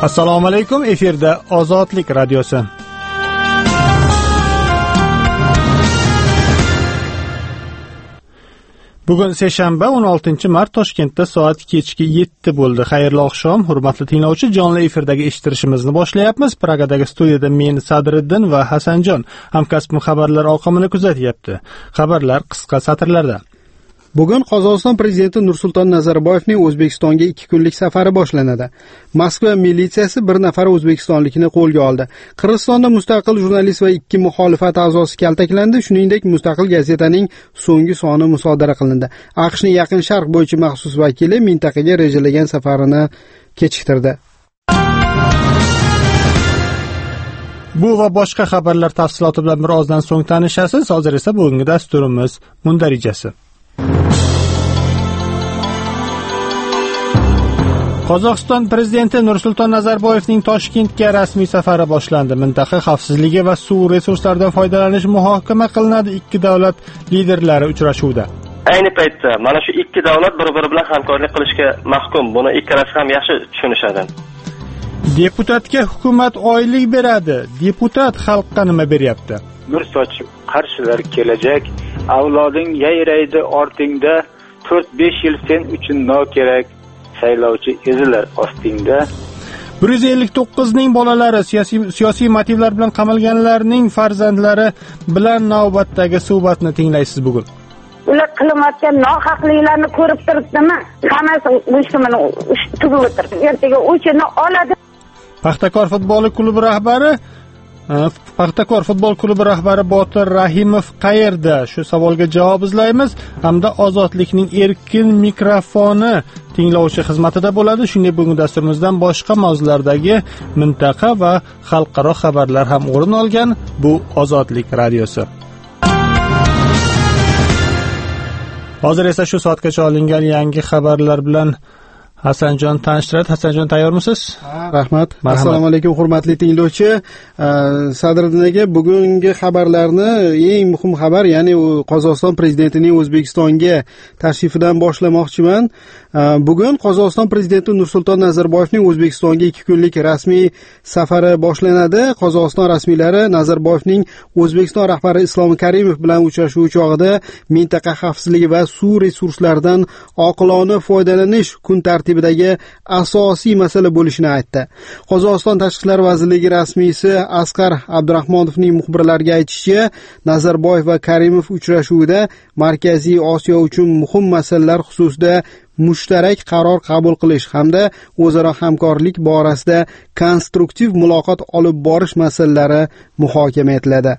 Assalomu alaykum, efirda Ozodlik radiosi. Bugun seshanba 16-mart Toshkentda soat kechki 7 bo'ldi. Xayrli oqshom, hurmatli tinglovchi, jonli efirdagi eshittirishimizni boshlayapmiz. Pragadagi studiyada men Sadriddin va Hasanjon hamkasbim xabarlar oqimini kuzatyapti. Xabarlar qisqa satrlarda. Bugun Qozog'iston prezidenti Nursulton Nazarboyevning O'zbekistonga 2 kunlik safari boshlanadi. Moskva militsiyasi bir nafar o'zbekistonlikni qo'lga oldi. Qirg'izistonda mustaqil jurnalist va 2 muxolifat a'zosi kaltaklandi, shuningdek mustaqil gazetaning so'nggi soni musodara qilindi. AQShning Yaqin Sharq bo'yicha maxsus vakili mintaqaga rejalangan safarini kechiktirdi. Bu va boshqa xabarlar tafsiloti bilan birozdan so'ng tanishasiz. Hozir esa bugungi dasturimiz mundarijasi. Qozog'iston prezidenti Nursulton Nazarboyevning Toshkentga rasmiy safari boshlandi. Mintaqa xavfsizligi va suv resurslaridan foydalanish muhokama qilinadi. Ikki davlat liderlari uchrashuvda. Ayni paytda mana shu ikki davlat bir-biri bilan hamkorlik qilishga mahkum. Buni ikkalasi ham yaxshi tushunishadi. Deputatga hukumat oylik beradi. Deputat xalqqa nima beryapti? Nur sochib qarshilar kelajak. Avloding yayraydi ortingda. 4-5 yil sen uchun no kerak. Saylovchi ezilar ostingda. 159 ning bolalari siyosiy motivlar bilan qamalganlarning farzandlari bilan navbatdagi suhbatni tinglaysiz bugun. Ular qilayotgan nohaqliklarni ko'rib turibdimi? Hammasi o'shimni tugib o'tirdi. Ertaga o'chini oladi. Paxtakor futbol klubi rahbari Botir Rahimov qayerda? Shu savolga javob izlaymiz hamda Ozodlikning erkin mikrofoni tinglovchi xizmatida bo'ladi. Shuningdek, bugun dasturimizdan boshqa mavzulardagi mintaqa va xalqaro xabarlar ham o'rin olgan. Bu Ozodlik radiosi. Hozir esa shu soatgacha olingan yangi xabarlar bilan Hasanjon tanishtiradi. Hasanjon, tayyormisiz? Rahmat. Assalomu alaykum, hurmatli tinglovchi. Sadriddinga bugungi xabarlarni eng muhim xabar, ya'ni Qozog'iston prezidentining O'zbekistonga tashrifidan boshlamoqchiman. Bugun Qozog'iston prezidenti Nursulton Nazarboyevning O'zbekistonga 2 kunlik rasmiy safari boshlanadi. Qozog'iston rasmiylari Nazarboyevning O'zbekiston rahbari Islom Karimov bilan uchrashuv chog'ida mintaqa xavfsizligi va suv resurslaridan oqilona foydalanish kun tartibidagi asosiy masala bo'lishini aytdi. Qozog'iston Tashqi ishlar vazirligi rasmiysi Asqar Abdurahmonovning muxbirlarga aytishicha, Nazarboyev va Karimov uchrashuvida Markaziy Osiyo uchun muhim masalalar xususida mushtarak qaror qabul qilish hamda o'zaro hamkorlik borasida konstruktiv muloqot olib borish masalalari muhokama etiladi.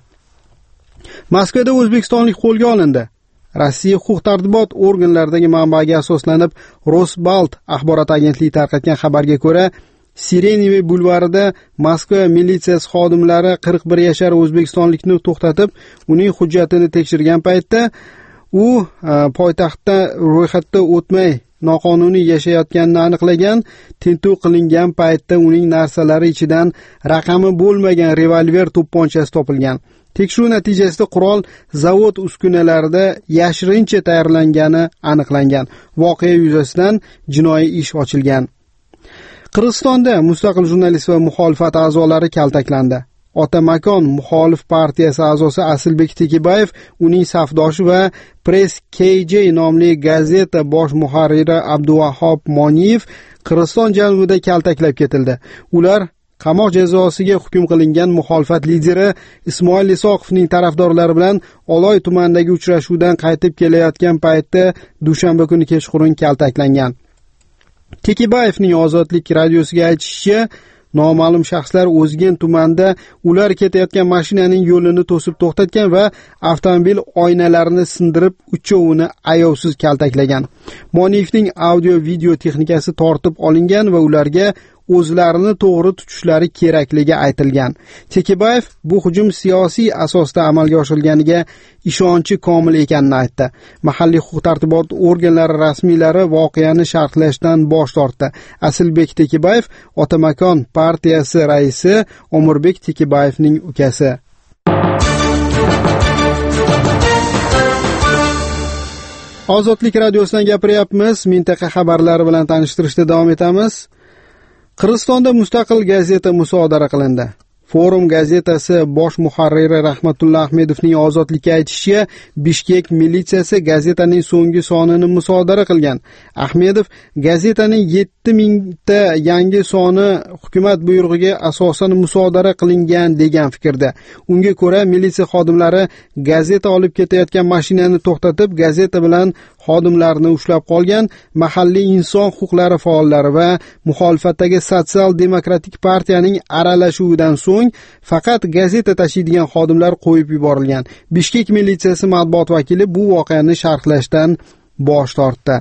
Moskvada o'zbekistonlik qo'lga olindi. Rossiya huquq-tartibot organlaridagi manbaga asoslanib Rosbalt axborot agentligi tarqatgan xabarga ko'ra, Sireniy bulvarida Moskva militsiyasi xodimlari 41 yashar o'zbekistonlikni to'xtatib, uning hujjatini tekshirgan paytda u poytaxtda ro'yxatda o'tmay noqonuniy yashayotganini aniqlagan. Tintuv qilingan paytda uning narsalari ichidan raqami bo'lmagan revolver to'pponchasi topilgan. Tekshiruv natijasida qurol zavod uskunalarida yashirincha tayyorlangani aniqlangan. Voqea yuzasidan jinoiy ish ochilgan. Qirg'izistonda mustaqil jurnalist va muxolifat a'zolari kaltaklandi. Otamakon muxolif partiyasi a'zosi Asilbek Tekibayev, uning safdoshi va Press KJ nomli gazeta bosh muharriri Abduvahhab Moniyev Qirg'iziston janubida kaltaklab ketildi. Ular qamoq jazosiga hukm qilingan muxolifat lideri Ismoil Isoqovning tarafdorlari bilan Oloy tumanidagi uchrashuvdan qaytib kelayotgan paytda dushanba kuni kechqurun kaltaklangan. Tekibayevning Ozodlik radiosiga aytishicha, noma'lum shaxslar O'zgen tumanida ular ketayotgan mashinaning yo'lini to'sib to'xtatgan va avtomobil oynalarini sindirib, uchovini ayovsiz kaltaklagan. Moniyevning audio-video texnikasi tortib olingan va ularga o'zlarini to'g'ri tutishlari kerakligi aytilgan. Tekibayev bu hujum siyosiy asosda amalga oshirilganiga ishonchi komil ekanini aytdi. Mahalliy huquq-tartibot organlari rasmiylari voqeani sharhlashdan bosh tortdi. Asilbek Tekibayev Otamakon partiyasi raisi Omurbek Tekibayevning ukasi. Ozodlik radiosidan gapiryapmiz. Mintaqa xabarlari bilan tanishtirishda davom etamiz. Qirg'izistonda mustaqil gazeta musodara qilindi. Forum gazetasi bosh muharriri Rahmatullo Ahmedovning ozodlikka aytishicha, Bishkek militsiyasi gazetaning so'nggi sonini musodara qilgan. Ahmedov gazetaning 7000 ta yangi soni hukumat buyrug'iga asosan musodara qilingan degan fikrda. Unga ko'ra, militsiya xodimlari gazeta olib ketayotgan mashinani to'xtatib, gazeta bilan xodimlarni ushlab qolgan. Mahalliy inson huquqlari faollari va muxolifatdagi Sotsial-demokratik partiyaning aralashuvidan so'ng faqat gazeta tashiydigan xodimlar qo'yib yuborilgan. Bishkek militsiyasi matbuot vakili bu voqeani sharhlashdan bosh tortdi.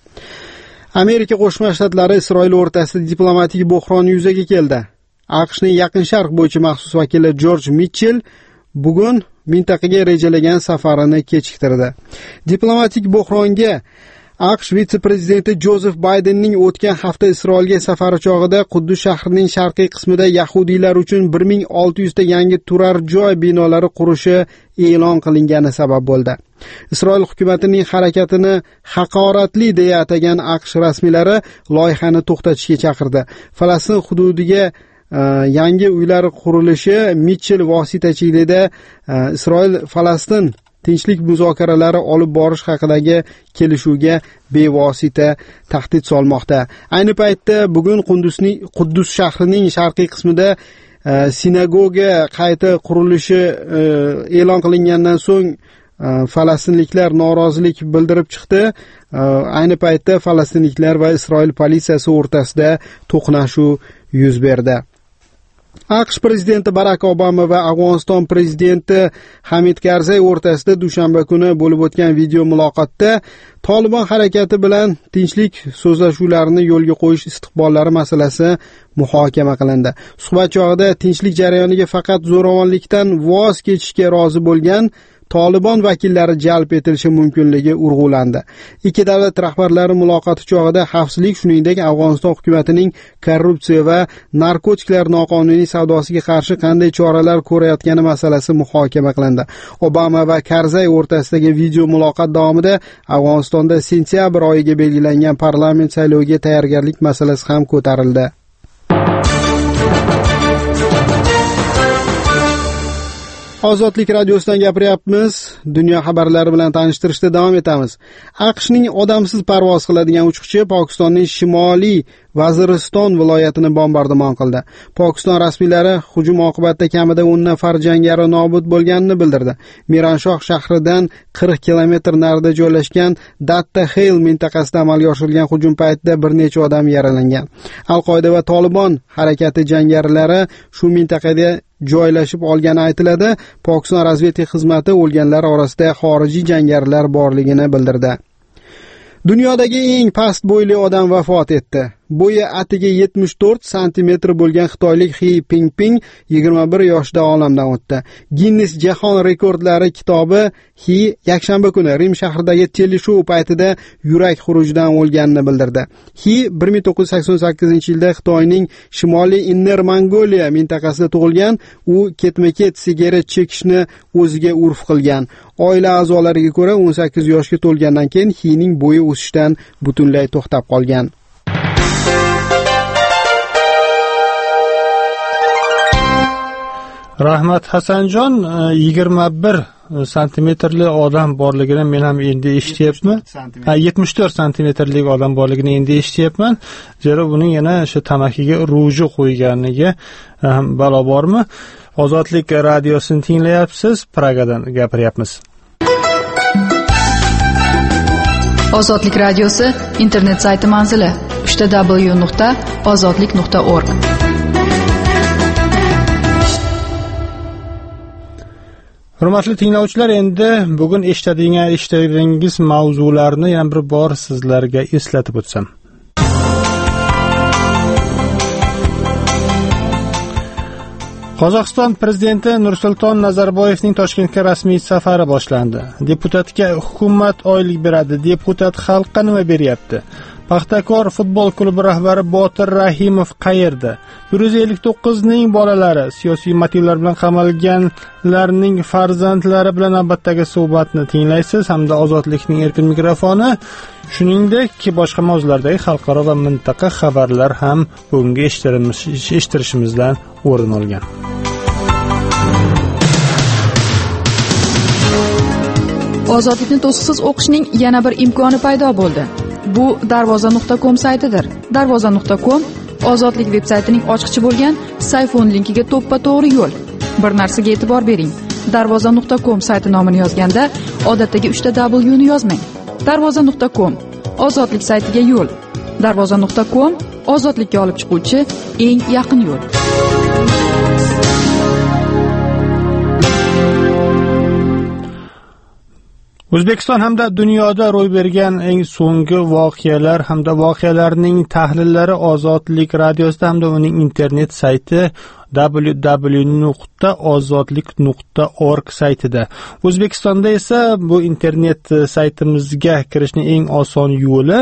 Amerika Qo'shma Shtatlari Isroil o'rtasida diplomatik bo'hron yuzaga keldi. AQShning Yaqin Sharq bo'yicha maxsus vakili Jorj Mitchell bugun mintaqaga rejalagan safarini kechiktirdi. Diplomatik bo'hronga AQSh vitse-prezidenti Jozef Baydenning o'tgan hafta Isroilga safari chog'ida Quddus shahrining sharqiy qismida yahudiylar uchun 1600 ta yangi turar joy binolari qurishi e'lon qilingani sabab bo'ldi. Isroil hukumatining harakatini haqoratli deya atagan AQSh rasmiylari loyihani to'xtatishga chaqirdi. Falastin hududiga yangi uylar qurilishi Mitchell vositachiligida Isroil-Falastin tinchlik muzokaralari olib borish haqidagi kelishuvga bevosita tahdid solmoqda. Ayni paytda bugun Quddus shahrining sharqiy qismida sinagoga qayta qurilishi e'lon qilingandan so'ng falastinliklar norozilik bildirib chiqdi. Ayni paytda falastinliklar va Isroil politsiyasi o'rtasida to'qnashuv yuz berdi. AQSh prezidenti Barack Obama va Afg'oniston prezidenti Hamid Karzay o'rtasida dushanba kuni bo'lib o'tgan video muloqotda Tolibon harakati bilan tinchlik so'zlashuvlarini yo'lga qo'yish istiqbollari masalasi muhokama qilindi. Suhbat chog'ida tinchlik jarayoniga faqat zo'ravonlikdan voz kechishga rozi bo'lgan Tolibon vakillari jalb etilishi mumkinligi urg'ulandi. Ikki davlat rahbarlari muloqoti chog'ida xavfsizlik, shuningdek Afg'oniston hukumatining korrupsiya va narkotiklar noqonuniy savdosiga qarshi qanday choralar ko'rayotgani masalasi muhokama qilindi. Obama va Karzay o'rtasidagi video muloqot davomida Afg'onistonda sentyabr oyiga belgilangan parlament sayloviga tayyorgarlik masalasi ham ko'tarildi. Ozodlik radiosidan gapiryapmiz. Dunyo xabarlari bilan tanishtirishda davom etamiz. AQShning odamsiz parvoz qiladigan uchuvchi Pokistonning Shimoliy Vaziriston viloyatini bombardimon qildi. Pokiston rasmiylari hujum oqibatida kamida 10 nafar jangari nobud bo'lganini bildirdi. Miranshoh shahridan 40 kilometr narida joylashgan Datta Hale mintaqasida amalga oshirilgan hujum paytida bir necha odam yaralangan. Al-Qoida va Tolibon harakati jangarilari shu mintaqada joylashib olgani aytiladi. Pokiston razvedka xizmati o'lganlar orasida xorijiy jangarilar borligini bildirdi. Dunyodagi eng past bo'yli odam vafot etdi. Bo'yi atiga 74 sm bo'lgan xitoylik Xi Jinping 21 yoshda olamdan o'tdi. Guinness jahon rekordlari kitobi Xi yakshanba kuni Rim shahridagi teleshou paytida yurak xurujidan o'lganini bildirdi. Xi 1988-yilda Xitoyning Shimoliy Inner Mongoliya mintaqasida tug'ilgan. U ketma-ket sigaret chekishni o'ziga urf qilgan. Oila a'zolariga ko'ra 18 yoshga to'lgandan keyin Xining bo'yi o'sishdan butunlay to'xtab qolgan. Rahmat Hasanjon, 21 santimetrli odam borligini men ham endi eshityapman. 74 santimetrlik odam borligini endi eshityapman. Zero buning yana shu tamakiga ruju qo'yganiga balo bormi? Ozodlik radiosini tinglayapsiz, Pragadan gapiryapmiz. Ozodlik radiosi internet sayti manzili www.ozodlik.org. Hurmatli tinglovchilar, endi bugun eshitadigan mavzularni yana bir bor sizlarga eslatib o'tsam. Qozog'iston prezidenti Nursulton Nazarboyevning Toshkentga rasmiy safari boshlandi. Deputatga hukumat oylik beradi. Deputat xalqqa nima beryapti? Paxtakor futbol klubi rahbari Botir Rahimov qayerda? 159 ning bolalari, siyosiy motivlar bilan qamalganlarning farzandlari bilan navbatdagi suhbatni tinglaysiz hamda Ozodlikning erkin mikrofoni, shuningdek boshqa mavzulardagi xalqaro va mintaqa xabarlar ham bugungi eshittirishimizdan o'rin olgan. Ozodlikni to'siqsiz o'qishning yana bir imkoni paydo bo'ldi. Bu darvoza.com saytidir. Darvoza.com Ozodlik veb-saytining ochiqchi bo'lgan sayfon linkiga to'ppa-to'g'ri yo'l. Bir narsaga e'tibor bering. Darvoza.com sayti nomini yozganda odatdagi 3 ta W ni yozmang. Darvoza.com Ozodlik saytiga yo'l. Darvoza.com ozodlikka olib chiquvchi eng yaqin yo'l. O'zbekiston hamda dunyoda ro'y bergan eng so'nggi voqealar hamda voqealarning tahlillari Ozodlik radiosida hamda uning internet sayti www.ozodlik.org saytida. O'zbekistonda esa bu internet saytimizga kirishning eng oson yo'li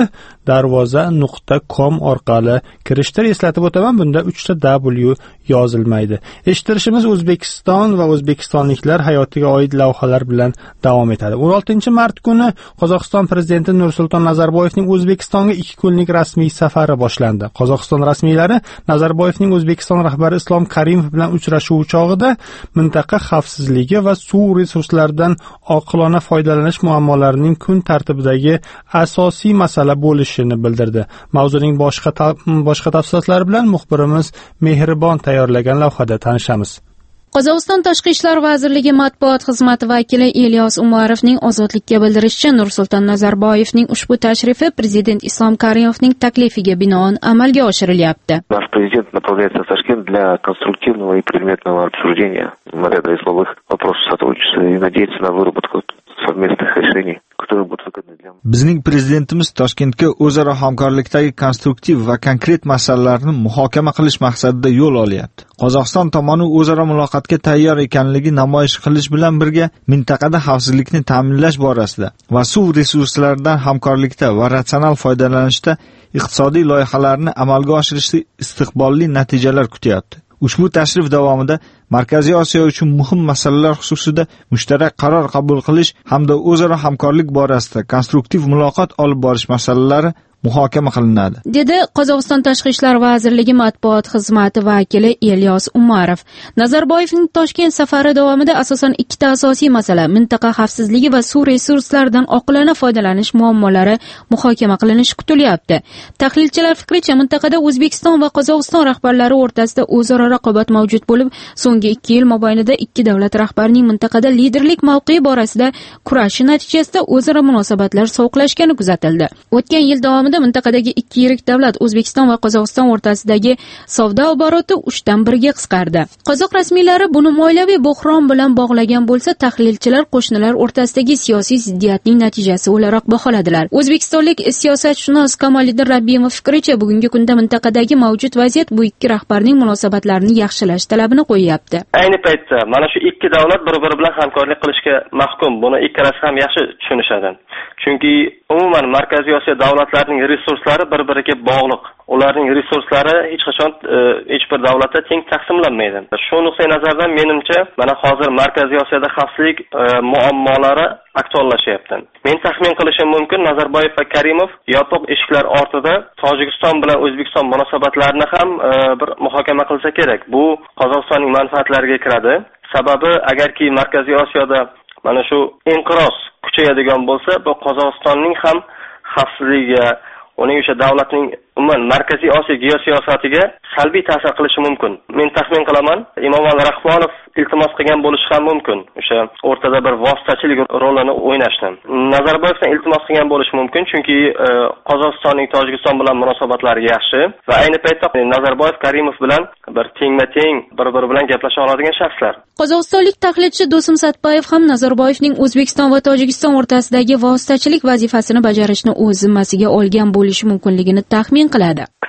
darvoza.com orqali kirishdir. Eslatib o'taman, bunda 3 ta W yozilmaydi. Eshittirishimiz O'zbekiston va o'zbekistonliklar hayotiga oid lavhalar bilan davom etadi. 16-mart kuni Qozog'iston prezidenti Nursulton Nazarboyevning O'zbekistonga 2 kunlik rasmiy safari boshlandi. Qozog'iston rasmiylari Nazarboyevning O'zbekiston rahbari Islom Karimov bilan uchrashuv chog'ida mintaqa xavfsizligi va suv resurslaridan oqilona foydalanish muammolarining kun tartibidagi asosiy masala bo'lishini bildirdi. Mavzuning boshqa tafsilotlari bilan muxbirimiz Mehribon tayyorlagan lavhada tanishamiz. Qozog'iston Tashqi ishlar vazirligi matbuot xizmati vakili Ilyos Umarovning Ozodlikka bildirishicha, Nursulton Nazarboyevning ushbu tashrifi prezident Islom Karimovning taklifiga binoan amalga oshirilyapti. Наш президент направляется в Ташкент для конструктивного и предметного обсуждения ряда весовых вопросов сотрудничества и надеется на выработку совместных решений, которые будут выгодны для. Bizning prezidentimiz Toshkentga o'zaro hamkorlikdagi konstruktiv va konkret masalalarni muhokama qilish maqsadida yo'l olyapti. Qozog'iston tomoni o'zaro muloqotga tayyor ekanligi namoyish qilish bilan birga mintaqada xavfsizlikni ta'minlash borasida va suv resurslaridan hamkorlikda va ratsional foydalanishda iqtisodiy loyihalarni amalga oshirishda istiqbolli natijalar kutyapti. Ushbu tashrif davomida Markaziy Osiyo uchun muhim masalalar xususida mushtarak qaror qabul qilish hamda o'zaro hamkorlik borasida konstruktiv muloqot olib borish masalalari muhokama qilinadi, dedi Qozog'iston Tashqi ishlar vazirligi matbuot xizmati vakili Ilyos Umarov. Nazarboyevning Toshkent safari davomida asosan 2 ta asosiy masala, mintaqa xavfsizligi va suv resurslaridan oqilona foydalanish muammolari muhokama qilinishi kutilyapti. Tahlilchilar fikricha, mintaqada O'zbekiston va Qozog'iston rahbarlari o'rtasida o'zaro raqobat mavjud bo'lib, so'nggi 2 yil mobaynida 2 davlat rahbarining mintaqada liderlik mavqei borasida kurashi natijasida o'zaro munosabatlar sovuqlashgani kuzatildi. O'tgan yil davomida mintaqadagi 2 yirik davlat O'zbekiston va Qozog'iston o'rtasidagi savdo oboroti 3 dan 1 ga qisqardi. Qozoq rasmiylari buni moliyaviy buhron bilan bog'lagan bo'lsa, tahlilchilar qo'shnilar o'rtasidagi siyosiy ziddiyatning natijasi o'laroq baholadilar. O'zbekistonlik siyosatshunos Kamoliddin Rabbimov fikricha, bugungi kunda mintaqadagi mavjud vaziyat bu 2 rahbarning munosabatlarini yaxshilash talabini qo'yyapti. Ayni paytda mana shu 2 davlat bir-biri bilan hamkorlik qilishga mahkum. Buni ikkalasi ham yaxshi tushunishadi. Chunki umuman Markaziy Osiyo davlatlarining resurslari bir-biriga bog'liq. Ularning resurslari hech qachon hech bir davlatda teng taqsimlanmaydi. Shu nuqtai nazardan menimcha, mana hozir Markaziy Osiyoda xavfsizlik muammolari aktuallashyapti. Men taxmin qilishim mumkin, Nazarboyev va Karimov yopiq eshiklar ortida Tojikiston bilan O'zbekiston munosabatlarini ham bir muhokama qilsa kerak. Bu Qozog'istonning manfaatlariga kiradi. Sababi, agarki Markaziy Osiyoda mana shu inqiroz kuchayadigan bo'lsa, bu Qozog'istonning ham xavfsizligiga, uning o'sha davlatning umuman Markaziy Osiyo geosiyosatiga salbiy ta'sir qilishi mumkin. Men taxmin qilaman, Emomali Rahmonov iltimos qilgan bo'lishi ham mumkin. O'sha o'rtada bir vositachilik rolini o'ynashni. Nazarboyevdan iltimos qilgan bo'lishi mumkin, chunki Qozog'istonning Tojikiston bilan munosabatlari yaxshi va ayni paytda Nazarboyev Karimov bilan bir tengma-teng bir-biri bilan gaplasha oladigan shaxslar. Qozog'istonlik tahlilchi Do'sim Satbayev ham Nazarboyevning O'zbekiston va Tojikiston o'rtasidagi vositachilik vazifasini bajarishni o'z zimmasiga olgan bo'lishi mumkinligini taxmin qiladi. К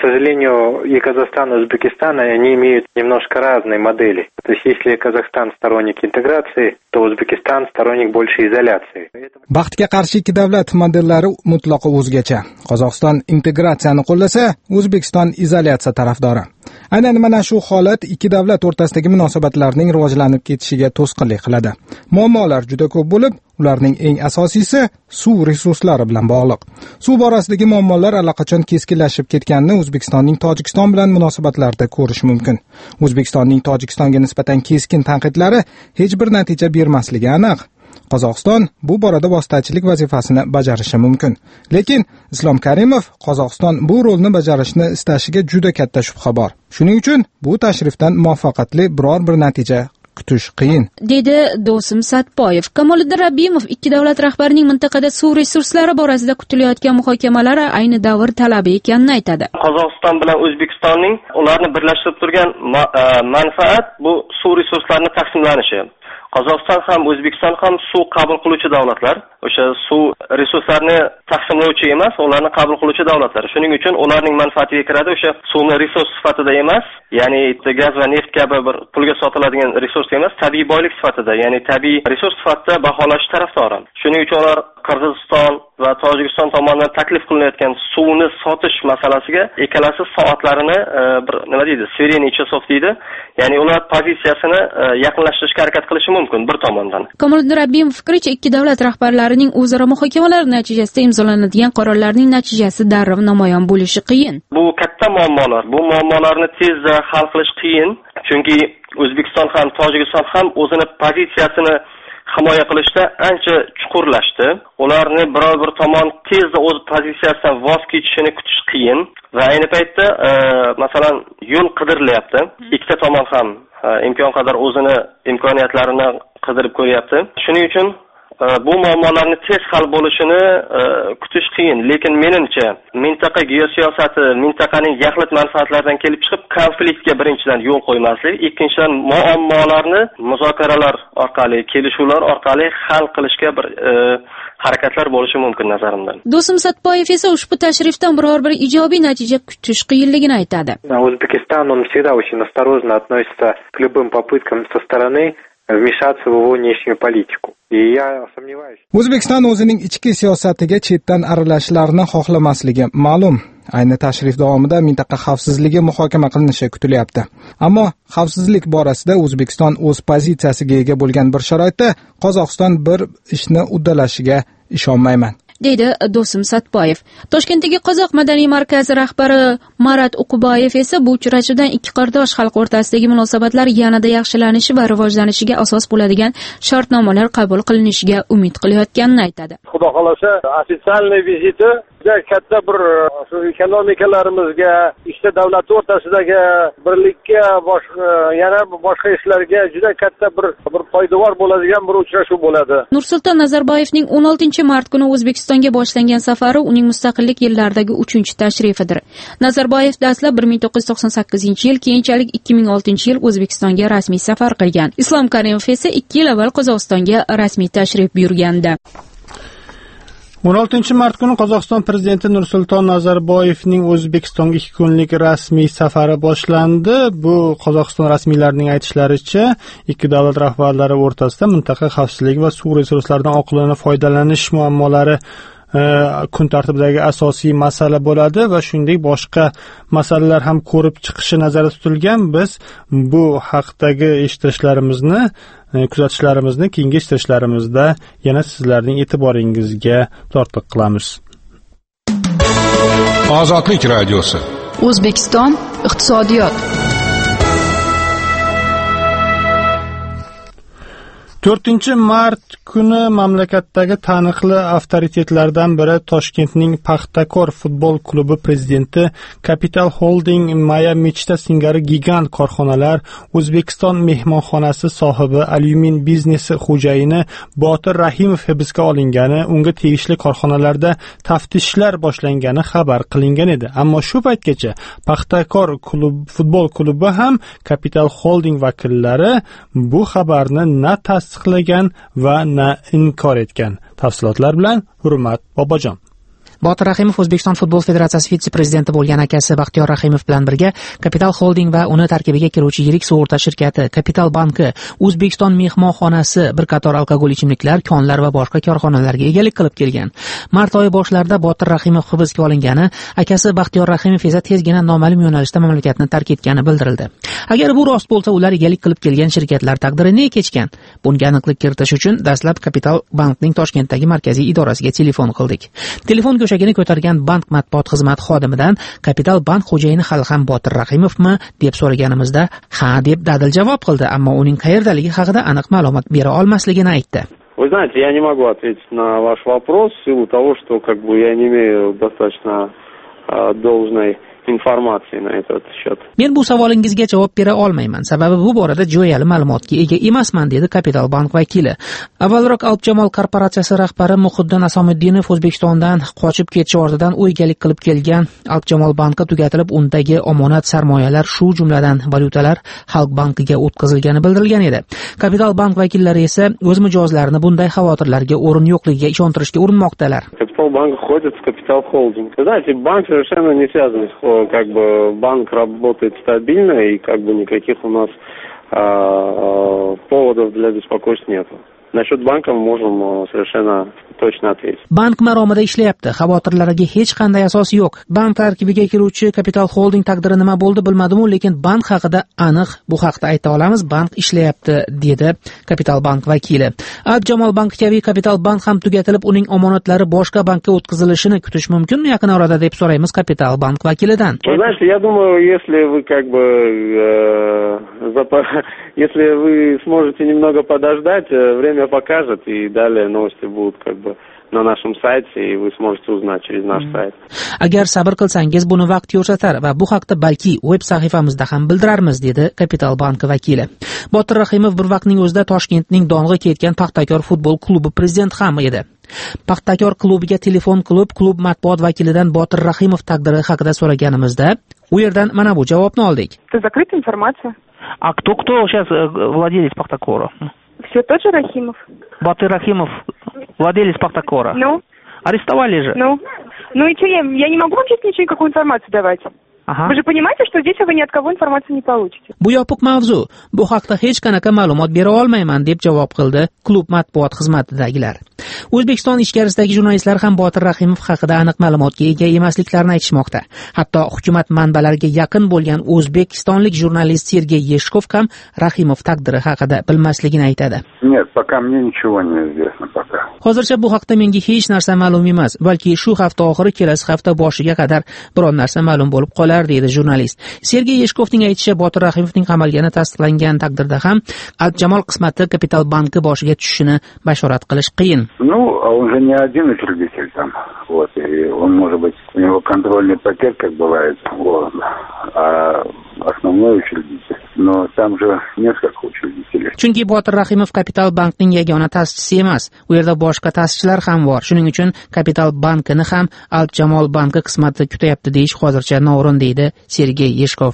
сожалению, и Казахстан, и Узбекистан, они имеют немножко разные модели. То есть, если Казахстан сторонник интеграции, то Узбекистан сторонник большей изоляции. Baxtga qarshi ikki davlat modellari mutlaqo o'zgacha. Qozog'iston integratsiyani qo'llasa, O'zbekiston izolyatsiya tarafdori. Aynan mana shu holat ikki davlat o'rtasidagi munosabatlarning rivojlanib ketishiga to'sqinlik qiladi. Muammolar juda ko'p bo'lib, ularning eng asosiysi suv resurslari bilan bog'liq. Suv borasidagi muammolar allaqachon keskinlashib ketganini O'zbekistonning Tojikiston bilan munosabatlarida ko'rish mumkin. O'zbekistonning Tojikistonga nisbatan keskin tanqidlari hech bir natija bermasligi aniq. Qozog'iston bu borada vositachilik vazifasini bajarishi mumkin. Lekin Islom Karimov Qozog'iston bu rolni bajarishni istashiga juda katta shubha bor. Shuning uchun bu tashrifdan muvaffaqiyatli biror bir natija kutish qiyin, dedi Do'sim Satpoyev. Kamoliddin Rabbimov ikki davlat rahbarining mintaqada suv resurslari borasida kutilayotgan muhokamalari ayni davr talabi ekanini aytadi. Qozog'iston bilan O'zbekistonning ularni birlashtirib turgan manfaat bu suv resurslarini taqsimlanishi. Qozog'iston ham O'zbekiston ham suv qabul qiluvchi davlatlar. O'sha suv resurslarini taqsimlovchi emas, ularni qabul qiluvchi davlatlar. Shuning uchun ularning manfaatiga kiradi. O'sha suvni resurs sifatida emas, ya'ni gaz va neft kabi bir pulga sotiladigan resurs emas, tabiiy boylik sifatida, ya'ni tabiiy resurs sifatida baholash tarafdori. Shuning uchun ular Qirg'iziston va Tojikiston tomonidan taklif qilinayotgan suvni sotish masalasiga ikkalasi soatlarini bir nima deydi, svereniy chasov deydi. Ya'ni ular pozitsiyasini yaqinlashtirishga harakat qilishi mumkin bir tomondan. Kamoliddin Rabbimov fikricha ikki davlat rahbarlarining o'zaro muhokamalari natijasida imzolanadigan qarorlarning natijasi darrov namoyon bo'lishi qiyin. Bu katta muammolar. Bu muammolarni tezda hal qilish qiyin, chunki O'zbekiston ham Tojikiston ham o'zini pozitsiyasini himoya qilishda ancha chuqurlashdi. Ularni biror bir tomon tezda o'z pozitsiyasidan voz kechishini kutish qiyin va ayni paytda masalan yo'l qidirilyapti. Ikkita tomon ham imkon qadar o'zini imkoniyatlarini qidirib ko'ryapti. Shuning uchun bu muammolarni tez hal bo'lishini kutish qiyin, lekin menimcha mintaqa geosiyosati, mintaqaning yaxlit manfaatlaridan kelib chiqib konfliktga birinchidan yo'l qo'ymaslik, ikkinchidan muammolarni muzokaralar orqali, kelishuvlar orqali hal qilishga bir harakatlar bo'lishi mumkin nazarimdan. Do'sim Satpoyev esa ushbu tashrifdan biror bir ijobiy natija kutish qiyinligini aytadi. O'zbekiston он всегда очень осторожно относится к любым попыткам со стороны вмешаться в его внешнюю политику. И я сомневаюсь. O'zbekiston o'zining ichki siyosatiga chetdan aralashishlarni xohlamasligi ma'lum. Ayni tashrif davomida mintaqa xavfsizligi muhokama qilinishi kutilyapti. Ammo xavfsizlik borasida O'zbekiston o'z pozitsiyasiga ega bo'lgan bir sharoitda Qozog'iston bir ishni uddalashiga ishonmayman, deydi Do'sim Satpoyev. Toshkentdagi Qozoq madaniy markazi rahbari Marat Uquboyev esa bu uchrashuvdan ikki qardosh xalq o'rtasidagi munosabatlar yanada yaxshilanishi va rivojlanishiga asos bo'ladigan shartnomalar qabul qilinishiga umid qilayotganini aytadi. Xudo xolasa, ofitsialniy viziti katta bir ekonomikalarimizga, ishchi davlat o'rtasidagi birlikka, yana boshqa ishlarga juda katta bir foydavor bo'ladigan bir uchrashuv bo'ladi. Nursulton Nazarboyevning 16-mart kuni O'zbekistonga boshlangan safari uning mustaqillik yillaridagi 3-tashrifidir. Nazarboyev dastlab 1998-yil, keyinchalik 2006-yil O'zbekistonga rasmiy safar qilgan. Islom Karimov esa 2 yil avval Qozog'istonga rasmiy tashrif buyurgandi. 16-mart kuni Qozog'iston prezidenti Nursulton Nazarboyevning O'zbekistonga 2 kunlik rasmiy safari boshlandi. Bu Qozog'iston rasmiylarining aytishlaricha, ikki davlat rahbarlari o'rtasida mintaqa xavfsizligi va suv resurslaridan oqilona foydalanish muammolari kun tartibidagi asosiy masala bo'ladi va shuningdek boshqa masalalar ham ko'rib chiqishi nazarda tutilgan. Biz bu haqdagi eshitishlarimizni, kuzatishlarimizni keyingi eshitishlarimizda yana sizlarning e'tiboringizga tortiq qilamiz. Ozodlik radiosi. O'zbekiston iqtisodiyot. 4-mart kuni mamlakatdagi taniqli avtoritetlardan biri Toshkentning Paxtakor futbol klubi prezidenti Capital Holding Miamichda singari gigant korxonalar, O'zbekiston mehmonxonasi sohibi, alyumin biznesi xo'jayini Botir Rahimov hibsga olingani, unga tegishli korxonalarda taftishlar boshlangani xabar qilingan edi. Ammo shu paytgacha Paxtakor futbol klubi ham Capital Holding vakillari bu xabarni na tasdiqlagan va na inkor etgan. Tafsilotlar bilan Hurmat Bobojon. Botir Rahimov O'zbekiston futbol federatsiyasi vitse-prezidenti bo'lgan akasi Baxtiyor Rahimov bilan birga Kapital Holding va uni tarkibiga kiruvchi yirik sug'urta shirkati Kapital banki, O'zbekiston mehmonxonasi bir qator alkogol ichimliklar, konlar va boshqa korxonalarga egalik qilib kelgan. Mart oyi boshlarida Botir Rahimov hibsga olingani, akasi Baxtiyor Rahimov esa tezgina noma'lum yo'nalishda mamlakatni tark etgani bildirildi. Agar bu rost bo'lsa, ular egalik qilib kelgan shirkatlar taqdiri ne kechgan? Bunga aniqlik kiritish uchun dastlab Kapital bankning Toshkentdagi markaziy idorasiga telefon qildik. Telefon go'shagini ko'targan bank matbuot xizmati xodimidan Kapital bank xo'jayini hali ham Botir Rahimovmi deb so'raganimizda, ha deb dadil javob qildi, ammo uning qayerdaligi haqida aniq ma'lumot bera olmasligini aytdi. Вы знаете, я не могу ответить на ваш вопрос в силу того, что я не имею достаточно должной informatsiya на этот счет. Men bu savolingizga javob bera olmayman. Sababi bu borada jo'yali ma'lumotga ega emasman, dedi Kapital bank vakili. Avvalroq Alpjamol korporatsiyasi rahbari Muhiddin Asomiddinov O'zbekistondan qochib ketish ortidan u egalik qilib kelgan Alpjamol banki tugatilib, undagi omonat sarmoyalar, shu jumladan valyutalar Xalq bankiga o'tkazilgani bildirilgan edi. Kapital bank vakillari esa o'z mijozlarini bunday xavotirlarga o'rin yo'qligiga ishontirishga urinmoqdalar. Kapital bank входит в Kapital Holding. Знаете, банк совершенно не связан с банк работает стабильно, и никаких у нас поводов для беспокойств нет. Насчет банка мы можем совершенно точно ответить. Bank maromida ishlayapti. Xavotirlarga hech qanday asos yo'q. Bank tarkibiga kiruvchi Kapital Holding taqdiri nima bo'ldi bilmadim, lekin bank haqida aniq bu haqda ayta olamiz. Bank ishlayapti, dedi Kapital bank vakili. Alpjamol bank kabi Kapital bank ham tugatilib, uning omonatlari boshqa bankka o'tkazilishini kutish mumkinmi yaqin orada deb so'raymiz Kapital bank vakilidan. Вы знаете, я думаю, если вы если вы сможете немного подождать, время покажет, и далее новости будут на нашем сайте, и вы сможете узнать через наш сайт. Agar sabr qilsangiz, buni vaqt ko'rsatar va bu haqda balki web sahifamizda ham bildirarmiz, dedi Kapital banki vakili. Botir Rahimov bir vaqtning o'zida Toshkentning dong'i ketgan Paxtakor futbol klubi prezidenti ham edi. Paxtakor klubiga telefon qilib, klub matbuot vakilidan Botir Rahimov taqdiri haqida so'raganimizda, u yerdan mana bu javobni oldik. Это закрытая информация. А кто сейчас владелец Пахтакора? Все тот же Рахимов. Батыр Рахимов, владелец Пахтакора. Ну? Арестовали же. Ну и что, я не могу вам сейчас ничего, никакую информацию давать. Aha. Вы же понимаете, что здесь вы ни от кого информацию не получите. Bu yopiq mavzu. Bu haqda hech qanaqa ma'lumot bera olmayman, deb javob qildi klub matbuot xizmatidagilar. O'zbekiston ichkarisidagi jurnalistlar ham Botir Rahimov haqida aniq ma'lumotga ega emasliklarini aytishmoqda. Hatto hukumat manbalariga yaqin bo'lgan o'zbekistonlik jurnalist Sergey Yeshkov ham Rahimov taqdiri haqida bilmasligini aytadi. Нет, пока мне ничего не известно пока. Hozircha bu haqda menga hech narsa ma'lum emas, balki shu hafta oxiri kelasi hafta boshiga qadar biron narsa ma'lum bo'lib qolar, dedi jurnalist. Sergey Yeshkovning aytishicha, Botir Rahimovning qamalgani tasdiqlangan taqdirda ham Alpjamol qismati Kapital banki boshiga tushishini bashorat qilish qiyin. Ну, он же не один учредитель там, и он, может быть, у него контрольный пакет, как бывает, а основной учредитель. Но там же nесколько учредителей. Chunki Botir Rahimov Kapital bankning yagona ta'sischisi emas, u yerda boshqa ta'sischilar ham bor. Shuning uchun Kapital bankini ham Alpjamol banki qismati kutayapti deyish hozircha noo'rin, deydi Sergey Yeshkov.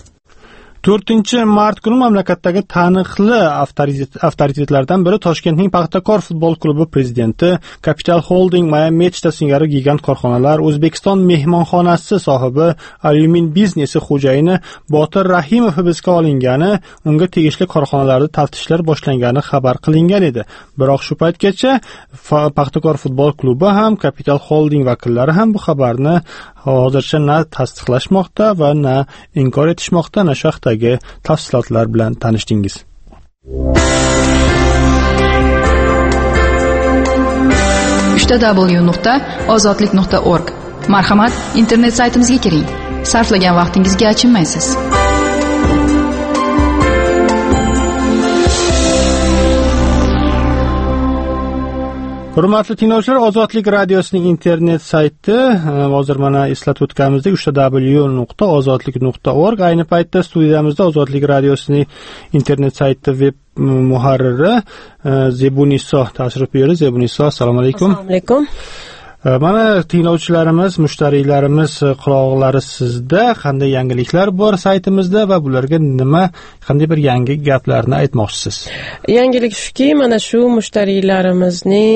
4-mart kuni mamlakatdagi taniqli avtoritetlardan biri Toshkentning Paxtakor futbol klubi prezidenti, Kapital Holding, Machta singari gigant korxonalar, O'zbekiston mehmonxonasi sohibi, alyumin biznesi xo'jayini Botir Rahimov hibsga olingani, unga tegishli korxonalarda taftishlar boshlangani xabar qilingan edi. Biroq shu paytgacha Paxtakor futbol klubi ham, Kapital Holding vakillari ham bu xabarni hozircha na tasdiqlashmoqda va na inkor etishmoqda. Na shaxdagi tafsilotlar bilan tanishdingiz. www.ozodlik.org. Marhamat, internet saytimizga kiring. Sarflagan vaqtingizga achinmaysiz. Hurmatli tinglovchilar, Ozodlik radiosining internet sayti hozir mana eslatib o'tganimizdek www.ozodlik.org. Ayni paytda studiyamizda Ozodlik radiosining internet sayti web muharriri Zebuniso tashrif buyurdi. Zebuniso, assalomu alaykum. Assalomu alaykum. Mana tinglovchilarimiz, mushtariylarimiz quloqlari sizda. Qanday yangiliklar bor saytimizda va bularga qanday bir yangi gaplarni aytmoqchisiz? Yangilik shuki, mana shu mushtariylarimizning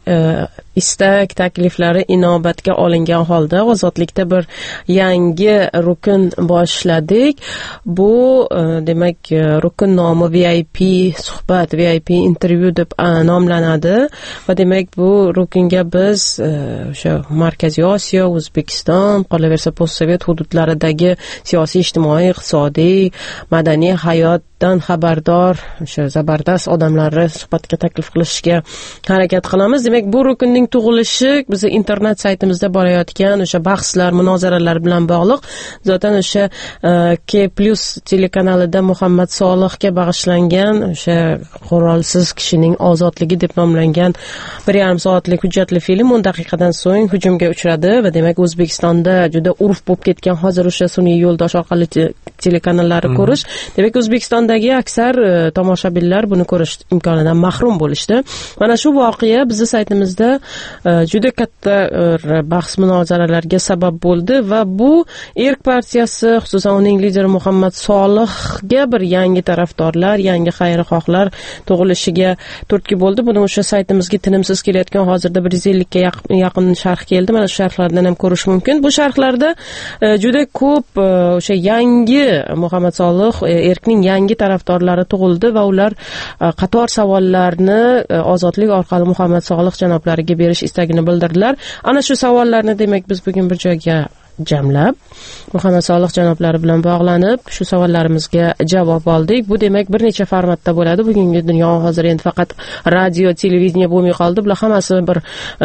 istak takliflari inobatga olingan holda ozodlikda bir yangi rukun boshladik. Bu demak rukun nomi VIP suhbat, VIP intervyu deb nomlanadi va demak bu rukunga biz o'sha Markaziy Osiyo, O'zbekiston, qolaversa postsovet hududlaridagi siyosiy, ijtimoiy, iqtisodiy, madaniy hayotdan xabardor o'sha zabardast odamlarni suhbatga taklif qilishga harakat qilamiz. Demak, bu rukunning tug'ilishi bizni internet saytimizda bo'layotgan o'sha bahslar, munozaralar bilan bog'liq. Zotan o'sha K+ telekanalida Muhammad Solihga bag'ishlangan o'sha qurolsiz kishining ozodligi deb nomlangan 1,5 soatlik hujjatli film 10 daqiqadan so'ng hujumga uchradi va demak O'zbekistonda juda urf bo'lib ketgan hozir o'sha sun'iy yo'ldosh orqali telekanallari ko'rish. Demak, O'zbekistondagi aksar tomoshabinlar buni ko'rish imkonidan mahrum bo'lishdi. Mana shu voqea bizning saytimizda juda katta bahs munozaralarga sabab bo'ldi va bu Erk partiyasi, xususan uning lideri Muhammad Solihga bir yangi tarafdorlar, yangi xayrixohlar tug'ilishiga turtki bo'ldi. Buni o'sha saytimizga tinimsiz kelayotgan hozirda 150 ga yaqin sharh keldi. Mana shu sharhlardan ham ko'rish mumkin. Bu sharhlarda juda ko'p o'sha yangi Muhammad Solih, Erkning yangi tarafdorlari tug'ildi va ular qator savollarni ozodlik orqali Muhammad Solih janoblariga berish istagini bildirdilar. Ana shu savollarni demak biz bugun bir joyga jamlab Muhammad Solih janoblari bilan bog'lanib shu savollarimizga javob oldik. Bu demak bir necha formatda bo'ladi. Bugungi dunyo hozir endi faqat radio, televideniya bo'lmay qoldi. Bular hammasi bir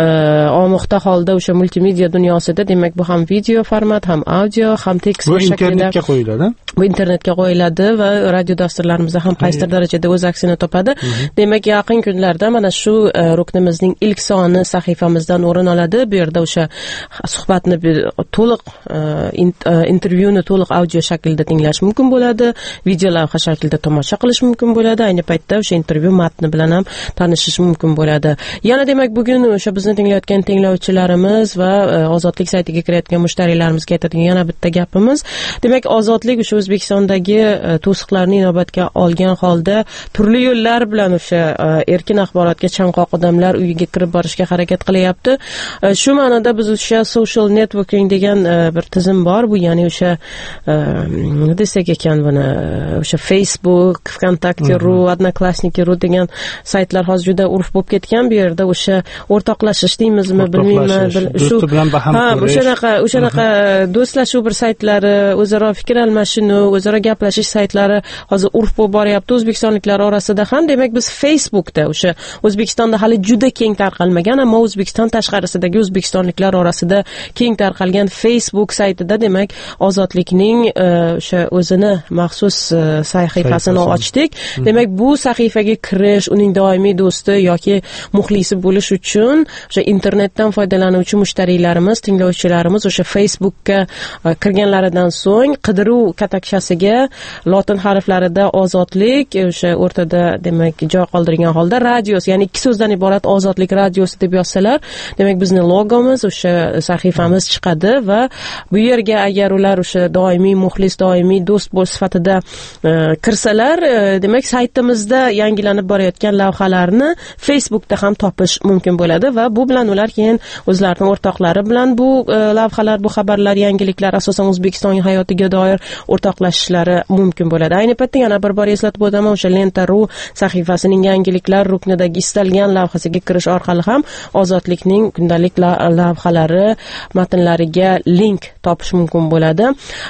omuxta holda o'sha multimedia dunyosida, demak bu ham video format, ham audio, ham tekst shaklida internetga qo'yiladi. Bu internetga qo'yiladi va radio dasturlarimizda ham qaysidir darajada o'z aksini topadi. Demak, yaqin kunlarda mana shu ruknimizning ilk soni sahifamizdan o'rin oladi. Bu yerda o'sha suhbatni to'liq intervyuni to'liq audio shaklida tinglash mumkin bo'ladi, video lavha shaklida tomosha qilish mumkin bo'ladi. Ayni paytda o'sha intervyu matni bilan ham tanishish mumkin bo'ladi. Yana demak bugun o'sha bizni tinglayotgan tinglovchilarimiz va ozodlik saytiga kirayotgan mushtarilarimizga aytadigan yana bitta gapimiz. Demak, ozodlik o'sha O'zbekistondagi to'siqlarni inobatga olgan holda turli yo'llar bilan o'sha erkin axborotga chanqoq odamlar uyiga kirib borishga harakat qilyapti. Shu ma'noda biz o'sha social networking degan bir tizim bor. Bu ya'ni o'sha nima desak ekan buni, o'sha Facebook, Vkontakte.ru, Odnoklassniki.ru degan saytlar hozir juda urf bo'lib ketgan. Bu yerda o'sha o'rtoqlashish deymizmi, bilmayman, shu bilan baham ko'rish, o'shanaqa do'stlashuv bir saytlari, o'zaro fikr almashinuv, o'zaro gaplashish saytlari hozir urf bo'lib boryapti o'zbekistonliklar orasida ham. Demak, biz Facebookda o'sha O'zbekistonda hali juda keng tarqalmagan, ammo O'zbekiston tashqarisidagi o'zbekistonliklar orasida keng tarqalgan Facebook saytida demak ozodlikning o'sha o'zini maxsus sahifasini ochdik. Demak, bu sahifaga kirish, uning doimiy do'sti yoki muxlisi bo'lish uchun o'sha internetdan foydalanuvchi mushtariylarimiz, tinglovchilarimiz o'sha Facebookka kirganlaridan so'ng qidiruv katakchasiga lotin harflarida ozodlik o'sha o'rtada demak joy qoldirgan holda radios, ya'ni ikki so'zdan iborat ozodlik radiosi deb yozsalar, demak bizning logomiz, o'sha sahifamiz chiqadi va bu yerga agar ular o'sha doimiy muxlis, doimiy do'st bo'l sifatida kirsalar, demak saytimizda yangilanib borayotgan lavhalarni Facebookda ham topish mumkin bo'ladi va bu bilan ular keyin o'zlarining o'rtoqlari bilan bu lavhalar, bu xabarlar, yangiliklar asosan O'zbekiston hayotiga doir o'rtoqlashishlari mumkin bo'ladi. Ayni paytda yana bir bor eslatib o'taman, o'sha Lenta.ru sahifasining yangiliklar ruknidagi istalgan lavhasiga kirish orqali ham ozodlikning kundalik lavhalari, matnlariga link topish mumkin bo'ladi.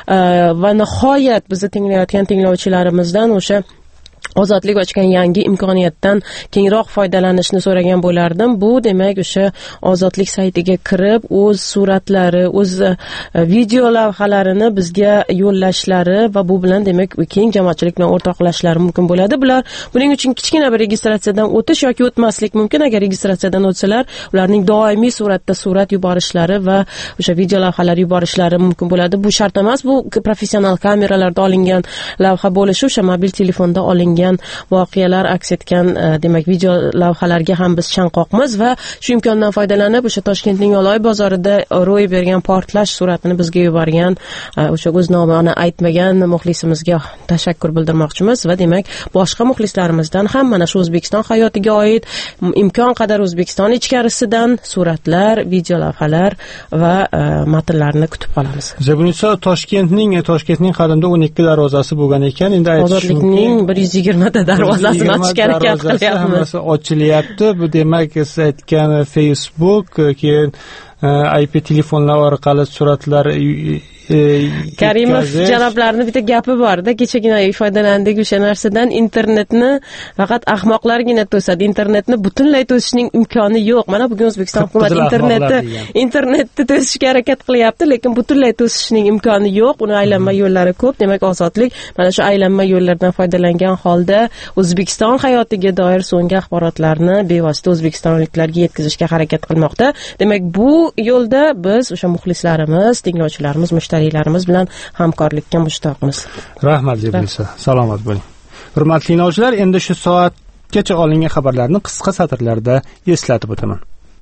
Va nihoyat bizni tinglayotgan tinglovchilarimizdan o'sha ozodlik ochgan yangi imkoniyatdan kengroq foydalanishni so'ragan bo'lardim. Bu demak o'sha ozodlik saytiga kirib o'z suratlari, o'z video lavhalarini bizga yo'llashlari va bu bilan demak keng jamoatchilik bilan o'rtoqlashishlari mumkin bo'ladi. Bular buning uchun kichkina bir registratsiyadan o'tish yoki o'tmaslik mumkin. Agar registratsiyadan o'tsalar, ularning doimiy suratda surat yuborishlari va o'sha video lavhalar yuborishlari mumkin bo'ladi. Bu shart emas, bu professional kameralarda olingan lavha bo'lishi, o'sha mobil telefonda olingan qilingan voqealar aks etgan demak video lavhalarga ham biz chanqoqmiz va shu imkondan foydalanib o'sha Toshkentning Oloy bozorida ro'y bergan portlash suratini bizga yuborgan o'sha o'z nomini aytmagan muxlisimizga tashakkur bildirmoqchimiz va demak boshqa muxlislarimizdan ham mana shu O'zbekiston hayotiga oid imkon qadar O'zbekiston ichkarisidan suratlar, video lavhalar va matnlarni kutib qolamiz. Zabunisa Toshkentning qadimda 12 darvozasi bo'lgan ekan, endi Ozodlikning 120 ta darvozasini ochishga harakat qilyapmiz. Hammasi ochilyapti. Bu demak siz aytgan Facebook, keyin IP telefonlar orqali suratlar Karimov janoblarning bitta gapi bor-da, kechagina foydalandik o'sha narsadan. Internetni faqat ahmoqlargina to'sadi. Internetni butunlay to'sishning imkoni yo'q. Mana bugun O'zbekiston hukumati internetni to'sishga harakat qilyapti, lekin butunlay to'sishning imkoni yo'q. Uni aylanma yo'llari ko'p. Demak, ozodlik mana shu aylanma yo'llardan foydalangan holda O'zbekiston hayotiga doir so'nggi axborotlarni bevosita o'zbekistonliklarga yetkazishga harakat qilmoqda. Demak, bu yo'lda biz o'sha muxlislarimiz, tinglovchilarimiz, mushtariylarimiz bilan hamkorlikka mushtoqmiz. Rahmat Zebulisa. Salomat bo'ling. Hurmatli tinglovchilar, endi shu soatgacha olingan xabarlarni qisqa satrlarda eslatib o'taman.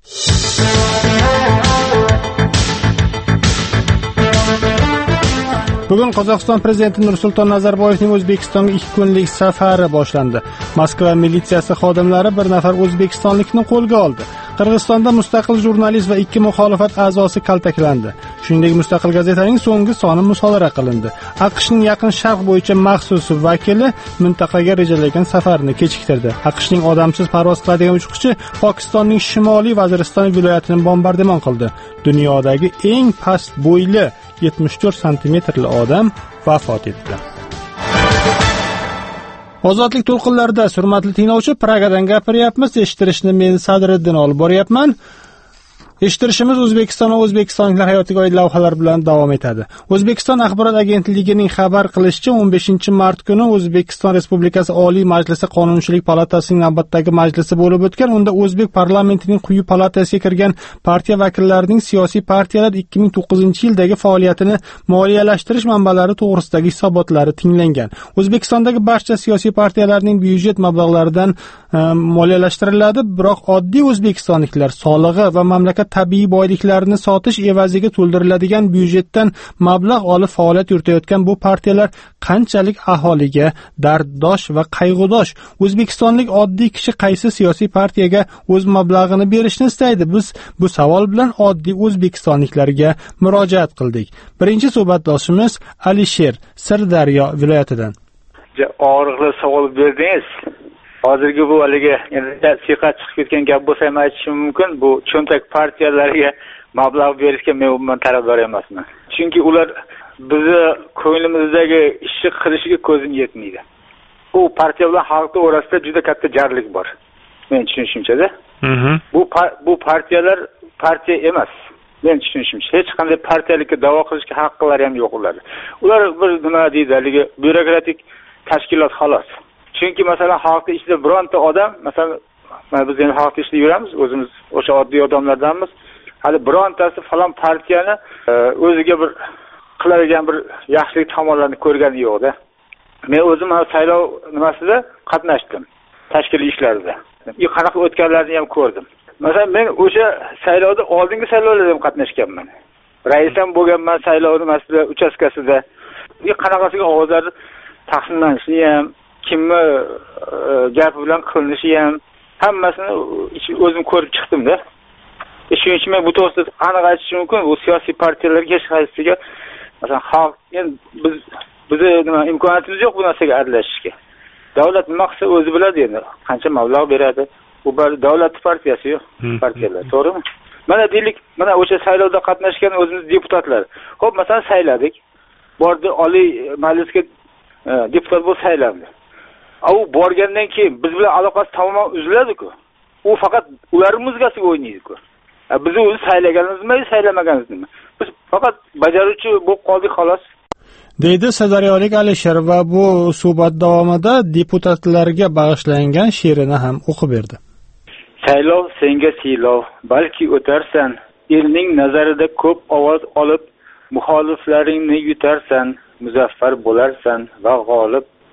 Bugun Qozog'iston prezidenti Nursulton Nazarboyevning O'zbekistonga 2 kunlik safari boshlandi. Moskva militsiyasi xodimlari bir nafar o'zbekistonlikni qo'lga oldi. Qirg'izistonda mustaqil jurnalist va 2 muxolifat a'zosi kaltaklandi. Shuningdek, mustaqil gazetaning so'nggi soni musodara qilindi. AQShning Yaqin Sharq bo'yicha maxsus vakili mintaqaga rejalangan safarini kechiktirdi. AQShning odamsiz parvoz qiladigan uchuvchi Pokistonning Shimoliy Vaziriston viloyatini bombardimon qildi. Dunyodagi eng past bo'yli 74 santimetrli odam vafot etdi. Ozodlik to'lqinlarida hurmatli tinglovchi, Pragadan gapiryapmiz. Eshittirishni men Sadriddin olib boryapman. Eshittirishimiz O'zbekiston va o'zbekistonliklar hayotiga oid lavhalar bilan davom etadi. O'zbekiston axborot agentligining xabar qilishicha, 15-mart kuni O'zbekiston Respublikasi Oliy Majlisi Qonunchilik palatasining navbatdagi majlisi bo'lib o'tgan. Unda O'zbek parlamentining quyi palatasiga kirgan partiya vakillarining siyosiy partiyalar 2009-yildagi faoliyatini moliyalashtirish manbalari to'g'risidagi hisobotlari tinglangan. O'zbekistondagi barcha siyosiy partiyalarning byudjet mablag'laridan moliyalashtiriladi, biroq oddiy o'zbekistonliklar solig'i va mamlakat tabiiy boyliklarini sotish evaziga to'ldiriladigan byudjetdan mablag' olib faoliyat yuritayotgan bu partiyalar qanchalik aholiga darddosh va qayg'udosh? O'zbekistonlik oddiy kishi qaysi siyosiy partiyaga o'z mablag'ini berishni istaydi? Biz bu savol bilan oddiy o'zbekistonliklarga murojaat qildik. Birinchi suhbatdoshimiz Alisher, Sirdaryo viloyatidan. Og'riqli savol berdingiz. Hozirgi bu haligi siqat chiqib ketgan gap bo'lsa ham aytishim mumkin. Bu cho'ntak partiyalariga mablag' berishga men umuman tarafdor emasman. Chunki ular bizni ko'nglimizdagi ishni qilishiga ko'zim yetmaydi. Bu partiya bilan xalq orasida juda katta jarlik bor. Men tushunishimcha-da. Bu partiyalar partiya emas. Men tushunishimcha hech qanday partiyalikka da'vo qilishga haqqilari ham yo'q ular. Ular bir nima deydi, haligi byurokratik tashkilot xolos. Chunki masalan xalqning ichida bironta odam, masalan biz endi xalqning ichida yuramiz, o'zimiz o'sha oddiy odamlardanmiz. Hali birontasi falon partiyani o'ziga bir qiladigan bir yaxshilik tomonlarini ko'rgani yo'q-da. Men o'zim saylov nimasida qatnashdim, tashkiliy ishlarida. Qanaqa o'tganlarini ham ko'rdim. Masalan men o'sha saylovda oldingi saylovlarda ham qatnashganman. Rais ham bo'lganman saylov nimasida, uchastkasida. Qanaqasiga ovozlar taqsimlanishini ham, kimni gapi bilan qilinishi ham hammasini o'zim ko'rib chiqdim-da. Shuning uchun men bu to'g'risida aniq aytishim mumkin, bu siyosiy partiyalarga hech qaysisiga masalan xalq bizni nima imkoniyatimiz yo'q bu narsaga aralashishga. Davlat nima qilsa o'zi biladi endi, qancha mablag' beradi. Bu davlat partiyasi yo'q, partiyalar, to'g'rimi? Mana deylik, mana o'sha saylovda qatnashgan o'zimiz deputatlar. Xo'p, masalan sayladik. Bordi Oliy Majlisga deputat bo'lib saylandi. U borgandan keyin biz bilan aloqasi tamoman uziladi-ku. U faqat ularning muzgasiga o'ynaydi-ku. Biz o'zi saylaganimizmi, saylamaganimizmi? Biz faqat bajaruvchi bo'lib qoldik xolos. Deydi Sirdaryolik Alisher va bu suhbat davomida deputatlarga bag'ishlangan she'rini ham o'qib berdi. Saylov senga siylov, balki o'tarsan, elning nazarida ko'p ovoz olib, muxoliflaringni yutarsan, muzaffar bo'larsan va g'olib.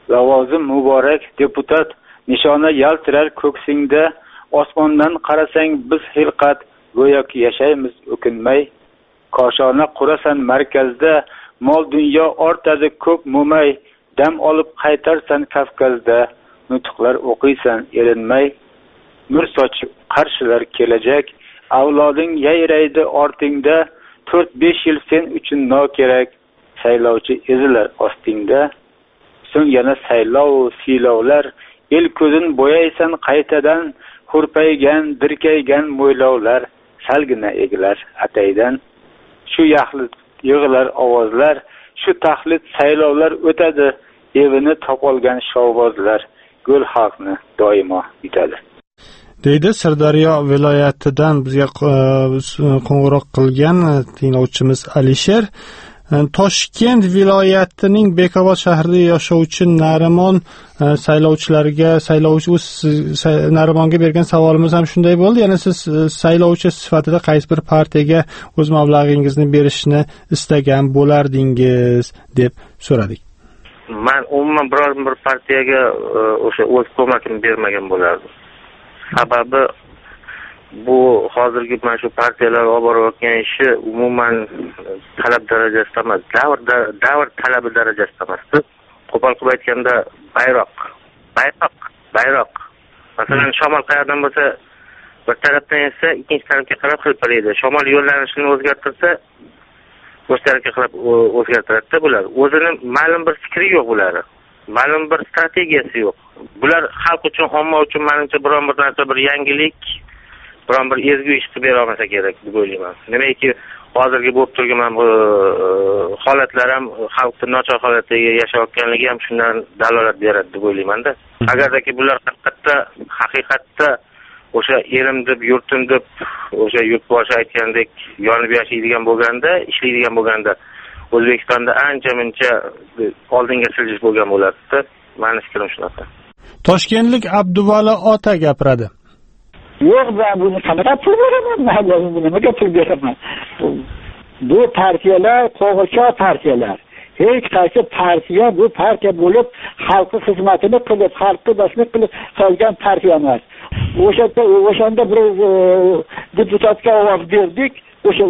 lavozim muborak deputat nishona yaltirar ko'ksingda, osmondan qarasang biz xilqat, go'yoki yashaymiz o'kinmay. Koshona qurasan markazda, mol dunyo ortadi ko'p mo'may, dam olib qaytarsan Kavkazda, nutqlar o'qiysan erinmay. Nur sochib qarshilar kelajak, avloding yayraydi ortingda, 4-5 yil sen uchun nokerak, saylovchi ezilar ostingda. So'ng yana saylov, siylovlar, el ko'zin bo'yaysan qaytadan, hurpaygan, dirkaygan mo'ylovlar, salgina egilar ataydan. Shu yaxlit yig'lar ovozlar, shu taxlit saylovlar o'tadi, evini topolgan shovvozlar, go'l xalqni doimo yutadi. deydi Sirdaryo viloyatidan bizga qo'ng'iroq qilgan tinglovchimiz Alisher. Toshkent viloyatining Bekobod shahrida yashovchi Narimon saylovchilarga Narimonga bergan savolimiz ham shunday bo'ldi. Yana siz saylovchi sifatida qaysi bir partiyaga o'z mablag'ingizni berishni istagan bo'lardingiz deb so'radik. Men umuman biror bir partiyaga o'sha o'z ko'magimni bermagan bo'lardim. Sababi bu hozirgi mana shu partiyalar olib borayotgan ishi umuman talab darajasida emas, davr talabi darajasida emas. Qo'pol qilib aytganda bayroq. Masalan, shamol qayerdan bo'lsa bir tarafdan esa ikkinchi tarafga qarab hilpilaydi. Shamol yo'llanishini o'zgartirsa, o'sha tarafga qarab o'zgartiradi bular. O'zining ma'lum bir fikri yo'q bularning. Ma'lum bir strategiyasi yo'q. Bular xalq uchun, omma uchun menimcha biron bir narsa, bir yangilik, biron bir ezgu ish qilib bera olmasa kerak deb o'ylayman. Demakki, hozirgi bo'lib turgan bu holatlar ham xalqni nochor holatda yashayotganligi ham shundan dalolat beradi deb o'ylayman-da. Agardaki bular haqiqatda o'sha erim deb, yurtim deb, o'sha yurtboshi aytgandek yonib yashaydigan bo'lganda, ishlaydigan bo'lganda, O'zbekistonda ancha-muncha oldinga siljish bo'lgan bo'lardi. Mening fikrim shunaqa. Toshkentlik Abduvali ota gapiradi. Yo'q, ben bunu qanaqa pul beraman? Men nimaga pul beraman? Bu partiyalar, qo'g'irchoq partiyalar. Hech qaysi partiya bu partiya bo'lib, xalqqa xizmatini qilib, xalqqa boshliq qilib qolgan partiya emas. O'shanda bir deputatga ovoz berdik. O'sha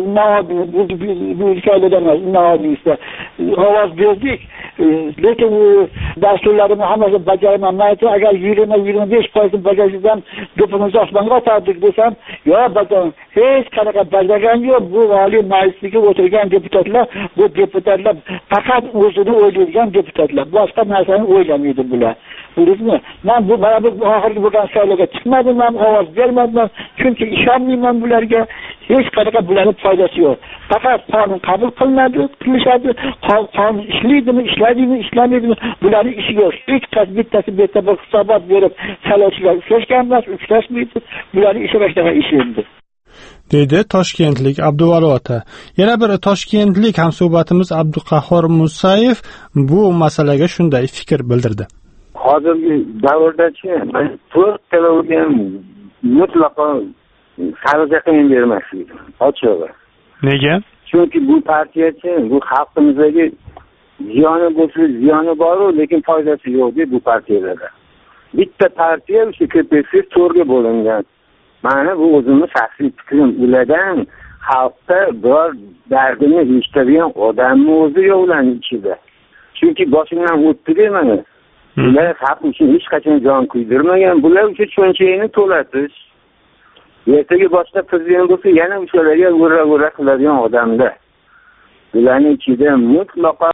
bu saylovdan emas, ovoz berdik. Lekin dasturlarimni hammasini bajaraman. Mayli, agar 20-25% bajarishdan do'pimizni osmonga otardik desam, hech qanaqa bajargan yo'q. Bu Oliy Majlisga o'tirgan deputatlar, bu deputatlar faqat o'zini o'ylaydigan deputatlar. Boshqa narsani o'ylamaydi bular. Bildingizmi? Men bu oxirgi bo'lgan saylovga chiqmadim, men ovoz bermadim, chunki ishonmayman bularga. Hech qanaqa bularning foydasi yo'q. Faqat qonun qabul qilishadi, qonun ishlaydimi, bularning ishi yo'q. Hech qaysi bittasi bir hisobot berib, saylovchilar uchrashgan emas, uchrashmaydi. Bularning ishi boshqa ish endi. deydi Toshkentlik Abduvali ota. Yana bir toshkentlik hamsuhbatimiz Abduqahhor Musayev bu masalaga shunday fikr bildirdi. Hozirgi davrdachi to'rttalarga mutlaqo xarajatni bermaslik. Ochig'i. Nega? Chunki bu partiyachi, bu xalqimizdagi ziyoni bo'lsa, ziyoni bor-ku, lekin foydasi yo'q bu partiyalarda. Bitta partiya o'sha KPSS to'rga bo'lingan. Mana bu o'zimning shaxsiy fikrim. Ulardan xalqda biror dardini eshitadigan odamni o'zi yo'q ularning ichida. Chunki boshimdan o'tdi mana. Ular xalq uchun hech qachon jon kuydirmagan. Bular uchun cho'nchagini to'latish. Ertaga boshqa prezident bo'lsa, yana o'shalarga o'ra qiladigan odamda. Bularning ichida mutlaqo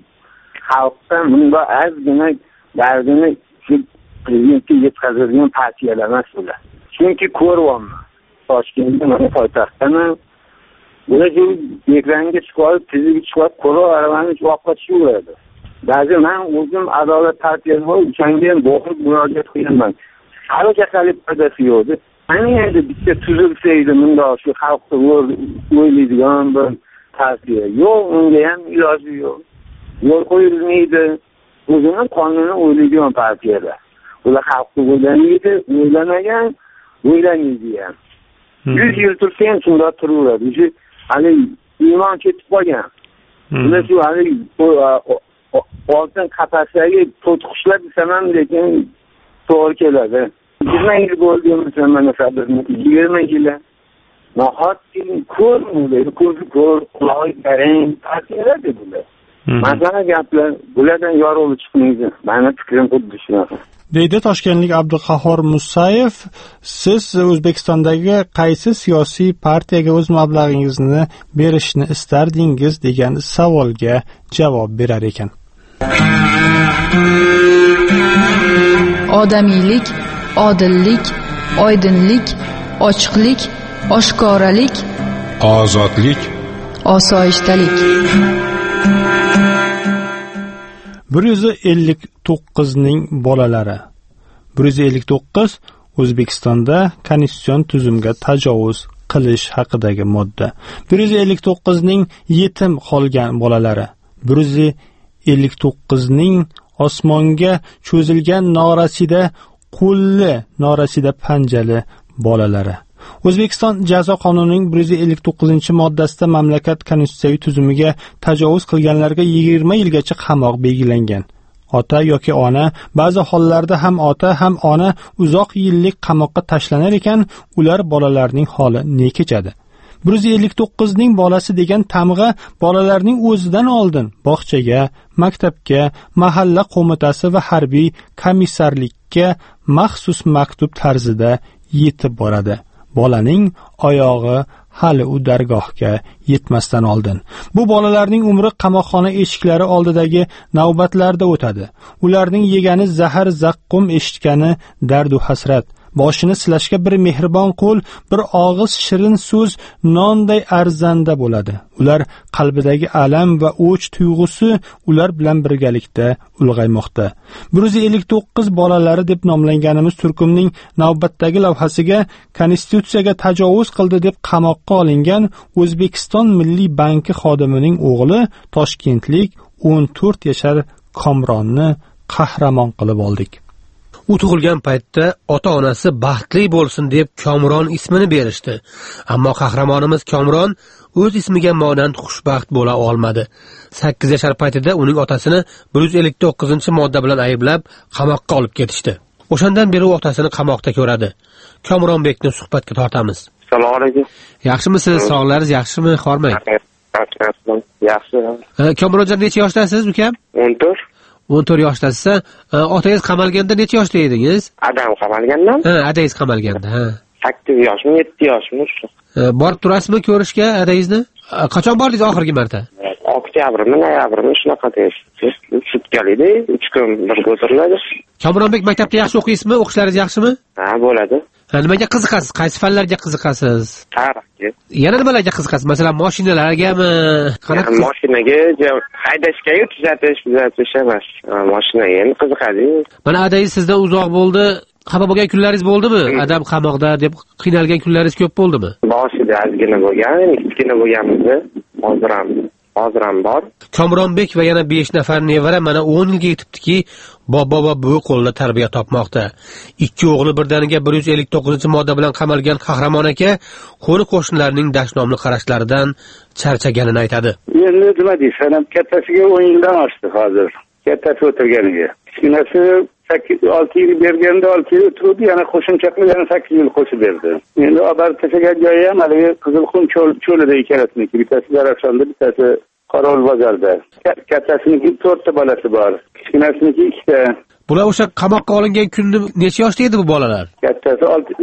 xalqdan bunday ozgina dardini prezidentga yetkazadigan partiyalar emas bular. Chunki ko'ryapman. Toshkentda mana poytaxtdaman. Bular ekranga chiqib, tezlikga chiqib, qo'roq aravani olib qochishadi. Ba'zi men o'zim adolat partiyasi bor, o'shanga ham borib murojaat qilaman. Haligacha foydasi yo'q. Ana endi bitta tuzilsa edi bundoq shu xalqni o'ylaydigan bir partiya. Yo'q, unga ham iloji yo'q. Yo'l qo'yilmaydi. O'zini qonunni o'ylaydigan partiyalar. Ular xalqni o'ylamaydi, o'ylamagan, o'ylamaydi ham. 100 yil tursa ham shunday turaveradi. Hali iymon ketib qolgan. Ular shu hali oltin qafasdagi to'tiqushlar desam ham lekin to'g'ri keladi. 20 yil bo'ldi desam mana sabrni 20 yil. Nahotki ko'rmaydi, ko'zi ko'r, qulog'i qarang, ta'siradi bular. Masala gaplar bulardan yorug'lik chiqmaydi. Meni fikrim xuddi shunaqa. Deydi toshkentlik Abduqahhor Musayev, siz O'zbekistondagi qaysi siyosiy partiyaga o'z mablag'ingizni berishni istardingiz degan savolga javob berar ekan. Odamiylik, odillik, oydinlik, ochiqlik, oshkoralik, ozodlik, osoyishtalik. 159 ning bolalari. 159 O'zbekistonda konstitutsion tuzumga tajovuz qilish haqidagi modda. 159 ning yetim qolgan bolalari. 159 ning osmonga cho'zilgan norasida qo'lli, norasida panjali bolalari. O'zbekiston jazo qonunining 159-moddasida mamlakat konstitutsiyaviy tuzumiga tajovuz qilganlarga 20 yilgacha qamoq belgilangan. Ota yoki ona, ba'zi hollarda ham ota ham ona uzoq yillik qamoqqa tashlanar ekan, ular bolalarning holi ne kechadi? 159 ning bolasi degan tamg'a bolalarning o'zidan oldin bog'chaga, maktabga, mahalla qo'mitasi va harbiy komissarlikka maxsus maktub tarzida yetib boradi. Bolaning oyog'i hali u dargohga yetmasdan oldin. Bu bolalarning umri qamoqxona eshiklari oldidagi navbatlarda o'tadi. Ularning yegani zahar zaqqum, eshitgani dard va hasrat. Boshini silashga bir mehribon qo'l, bir og'iz shirin so'z nonday arzanda bo'ladi. Ular qalbidagi alam va o'ch tuyg'usi ular bilan birgalikda ulg'aymoqda. 159 bolalari deb nomlanganimiz turkumning navbatdagi lavhasiga konstitutsiyaga tajovuz qildi deb qamoqqa olingan O'zbekiston Milliy banki xodimining o'g'li toshkentlik 14 yashar Komronni qahramon qilib oldik. U tug'ilgan paytda ota-onasi baxtli bo'lsin deb Komron ismini berishdi. Ammo qahramonimiz Komron o'z ismiga monand xushbaxt bo'la olmadi. 8 yashar paytida uning otasini 159-modda bilan ayblab qamoqqa olib ketishdi. O'shandan beri otasini qamoqda ko'radi. Komronbekni suhbatga tortamiz. Assalomu alaykum. Yaxshimisiz? Sog'laringiz yaxshimi? Xormang. Yaxshi. Komronjon necha yoshdasiz, ukam? 14. 14 yoshdasiz. Otangiz qamalganda necha yoshda edingiz? Adam qamalgandan? Ha, adangiz qamalganda, ha. 8 yoshmi, 7 yoshmi shu. Borib turasizmi ko'rishga adangizni? Qachon bordingiz oxirgi marta? Oktyabrmi, noyabrmi shunaqa deysiz. Sutkalikda 3 kun bir o'tiriladi. Komronbek maktabda yaxshi o'qiysizmi? O'qishlaringiz yaxshimi? Ha, bo'ladi. Nimaga qiziqasiz? Qaysi fanlarga qiziqasiz? Tarixga. Yana nimalarga qiziqasiz? Masalan, mashinalargami? Qanaqa mashinaga haydashga tuzatish emas. Mashinaga endi qiziqadi. Mana adangiz sizdan uzoq bo'ldi. Xafa bo'lgan kunlaringiz bo'ldimi? Adam qamoqda deb qiynalgan kunlaringiz ko'p bo'ldimi? Boshida ozgina bo'lgan, kichkina bo'lganimizda, hozir ham bor. Komronbek va yana 5 nafar nevara mana 10 yilga yetibdiki, bobo va buvi qo'lida tarbiya topmoqda. 2 o'g'li birdaniga 159-modda bilan qamalgan qahramon aka qo'ni qo'shnilarning dashnomli qarashlaridan charchaganini aytadi. Endi nima deysan, kattasiga 10 yildan oshdi hozir. Kattasi o'tirganiga. Kichkinasi 6 yil berganda 6 yil o'tirdi, yana qo'shimcha qilib yana 8 yil qo'shib berdi. Endi obar tashagan joyi ham haligi Qizilqum cho'lida ikkalasini, bittasi Zarafshonda, bittasi Qorovulbozorda. Kattasiniki 4 ta bolasi bor, kichkinasiniki 2 ta. Bular o'sha qamoqqa olingan kunda necha yoshda edi bu bolalar? Kattasi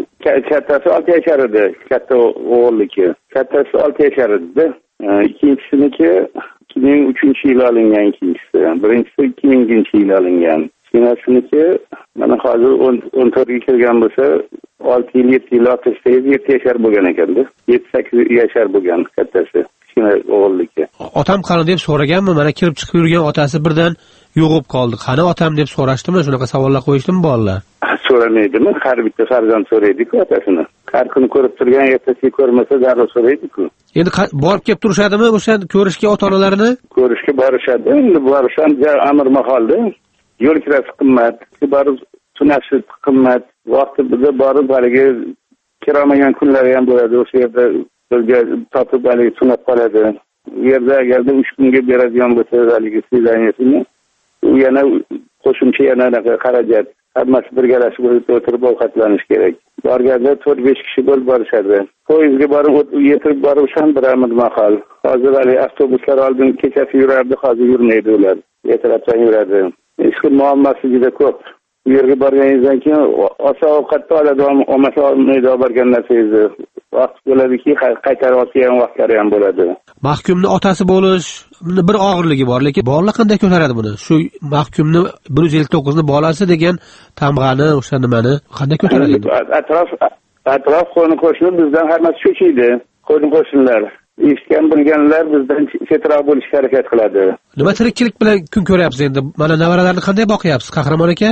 6 yashar edi, katta o'g'ilniki. Kattasi 6 yashar edi. Ikkinchisiniki 2003-yil olingan ikkinchisi. Birinchisi 2000-yil olingan. Kichkinasiniki mana hozir 14 ga kirgan bo'lsa, 6 yil 7 yil o'tishda 7 yashar bo'lgan ekanda. 7-8 yashar bo'lgan kattasi. Kichkina o'g'ilniki. Otam qani deb so'raganmi? Mana kirib chiqib yurgan otasi birdan yo'g'ib qoldi. Qani otam deb so'rashdimi? Shunaqa savollar qo'yishdimi bolalar? So'ramaydimi? Har bitta farzand so'raydi-ku otasini. Har kuni ko'rib turgan, ertasi ko'rmasa darrov so'raydi-ku. Endi borib kelib turishadimi o'sha ko'rishga ota-onalarini? Ko'rishga borishadi. Endi borisham amr maholda. Yo'l kirasi qimmat, borib tunashi qimmat. Vaqtida borib haligi kiramagan kunlari ham bo'ladi. O'sha yerda birga topib haligi tunab qoladi. u yerda agarda 3 kunga beradigan bo'lsa haligi svidaniyasinni, u yana qo'shimcha yana xarajat, hammasi birgalashib o'tirib ovqatlanish kerak. Borganda 4-5 kishi bo'lib borishadi. Poyezdga borib yetib borisham bir mahal. Hozir hali avtobuslar oldin kechasi yurardi, hozir yurmaydi ular. Ertalabdan yuradi. Hech kim muammosi juda ko'p. Bu yerga borganingizdan keyin osa ovqatni oladi, olmasa olmaydi borgan narsangizni. Vaqt bo'ladiki, qaytarib olgan vaqtlari ham bo'ladi. Mahkumni otasi bo'lish bir og'irligi bor, lekin bolalar qanday ko'taradi buni? Shu mahkumni 159 ni bolasi degan tamg'ani, o'sha nimani qanday ko'taradi? Atrof qo'ni-qo'shni bizdan hammasi cho'chiydi. Qo'ni-qo'shnilar eshitgan bilganlar bizdan chetroq bo'lishga harakat qiladi. Nima tirikchilik bilan kun ko'ryapsiz endi? Mana nevaralarni qanday boqyapsiz, Qahramon aka?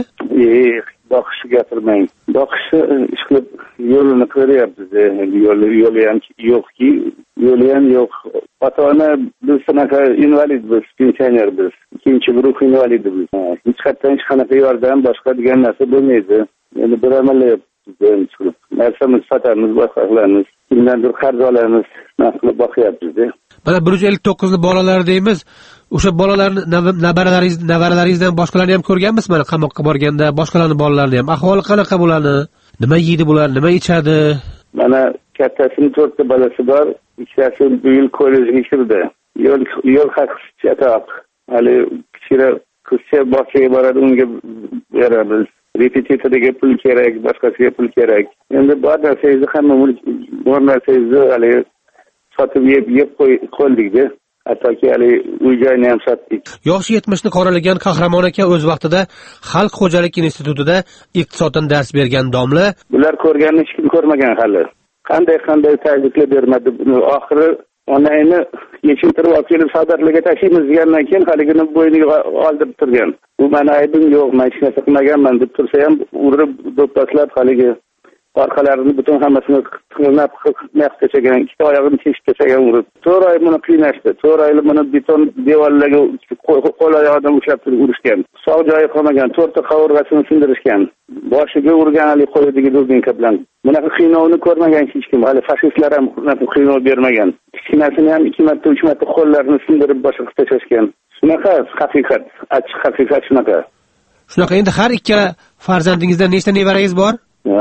Boqishni gapirmang. Boqishni ish qilib yo'lini ko'ryapmiz. Yo'li ham yo'qki, yo'li ham yo'q. Ota-ona biz shunaqa invalid biz, pensioner biz. Ikkinchi guruh invalid biz. Hech qatdan hech qanaqa yordam boshqa degan narsa bo'lmaydi. Endi bir amalyapmiz. Narsamiz sotamiz, boshqa qilamiz. Kimdandir qarz olamiz, narsa qilib boqyapmiz. Mana 159 ni bolalar deymiz. O'sha bolalarni nevaralaringizdan boshqalarni ham ko'rganmisiz? Mana qamoqqa borganda boshqalarning bolalarini ham ahvoli qanaqa bo'ladi? Nima yeydi bular, nima ichadi? Mana kattasining 4 ta bolasi bor, ikkitasi bu yil kollejga kirdi. Yo'l haqi chatoq. Hali kichkina qizcha bog'chaga boradi, unga beramiz. Repetitorga pul kerak, boshqasiga pul kerak. Endi bor narsangizni hamma bor narsangizni hali sotib yeb qo'ydik-da. Hattoki hali uy-joyni ham sotdik. Yoshi 70 ni qoralagan Qahramon aka o'z vaqtida Xalq xo'jalik institutida iqtisoddan dars bergan domla. Bular ko'rganini hech kim ko'rmagan hali. Qanday tajriblar bermadi. Oxiri onayni yechimtirib olib kelib savdarlarga tashlaymiz degandan keyin haligini bo'yniga oldirib turgan. Bu meni aybim yo'q, men hech narsa qilmaganman deb tursa ham urib do'pposlab haligi orqalarini butun hammasini tirnab tashlagan, ikkita oyog'ini teshib tashlagan urib. 4 oy buni qiynashdi. 4 oylik buni beton devorlarga qo'l oyog'idan ushlab turib urishgan. Sog' joyi qolmagan, 4 ta qovurg'asini sindirishgan. Boshiga urgan hali qo'yidagi dubinka bilan. Bunaqa qiynovni ko'rmagan hech kim. Hali fashistlar ham bunaqa qiynov bermagan. Kichkinasini ham 2 marta 3 marta qo'llarini sindirib boshqa qilib tashlashgan. Shunaqa haqiqat, achchiq haqiqat shunaqa. Shunaqa endi har ikkala farzandingizdan nechta nevarangiz bor?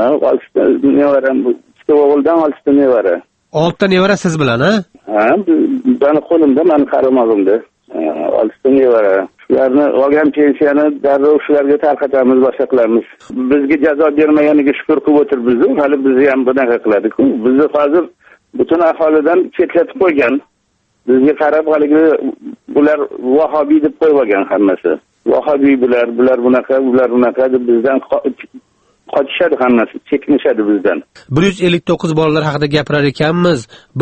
6 ta nevaram, 2 o'g'ildan 6 ta nevara. 6 ta nevara siz bilan, ha? Ha, meni qo'limda, meni qaramog'imda. 6 ta nevara. Shularni olgan pensiyani darrov shularga tarqatamiz, boshqa qilamiz. Bizga jazo bermaganiga shukr qilib o'tiribmiz. Hali bizni ham bunaqa qiladi-ku. Bizni hozir butun aholidan chetlatib qo'ygan. Bizga qarab haligi bular vahobiy deb qo'yib olgan hammasi. Vahobiy bular bunaqa deb bizdan qochishadi hammasi, chekinishadi bizdan. 159 bolalar haqida gapirar ekanmiz,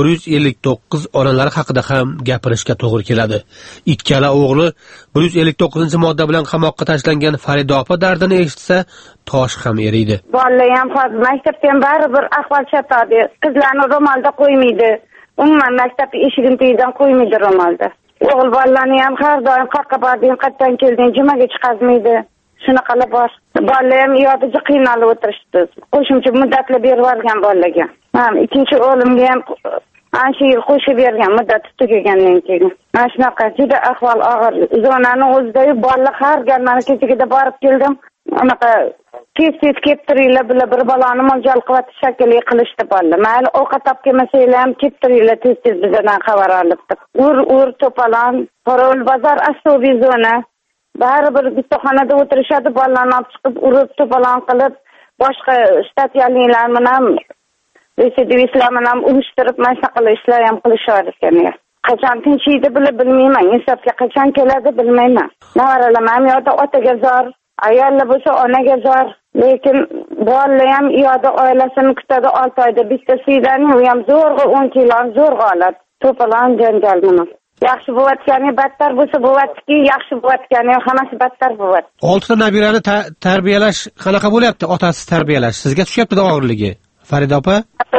159 onalar haqida ham gapirishga to'g'ri keladi. Ikkala o'g'li 159-modda bilan qamoqqa tashlangan Farida opa dardini eshitsa, tosh ham eriydi. Bolalar ham hozir maktabdan baribir ahvol chatadi. Qizlarni ro'molda qo'ymaydi. Umuman maktab eshigini tiydan qo'ymaydi ro'molda. O'g'il bolalarni ham har doim qayoqqa bording, qayerdan kelding, jumaga chiqazmaydi. Shunaqalar bor. Bolalar ham yodida qiynalib o'tirishdi. Qo'shimcha muddatli berib yuborgan bolalarga. Ikkinchi o'g'limga ham ancha yil qo'shib bergan muddat tugagandan keyin. Mana shunaqa juda ahvol og'ir. Zonani o'zida bolalar har gal mana kechagida borib keldim. Anaqa tez kelib turinglar, bir baloni mo'ljal qilib shakilli qilishdi bolalar. Mayli ovqat olib kelmasanglar ham kelib turinglar, tez bizdan xabar olib. Ur to'polon, Qorovul bozor asosiy zona. Baribir bitta xonada o'tirishadi, bolalarni olib chiqib urib to'polon qilib, boshqa statyaliklar bilan residivistlar bilan urishtirib, mana shunaqa ishlar ham qilishar ekan. Qachon tinchiydi bilmayman, insofga qachon keladi bilmayman. Nevaralar ham yoda otaga zor, ayollar bo'lsa onaga zor, lekin bolalar ham yoda oilasini kutadi 6 oyda bittasidan u ham zo'rg'a 10 kilo zo'rg'a oladi. To'polon janjal nima. Yaxshi bo'layotgani battar bo'lsa bo'layotki, yaxshi bo'layotgani hammasi battar bo'layapti. 6 ta nabirani tarbiyalash qanaqa bo'lyapti? Otasiz tarbiyalash sizga tushyapti og'irligi? Farida opa?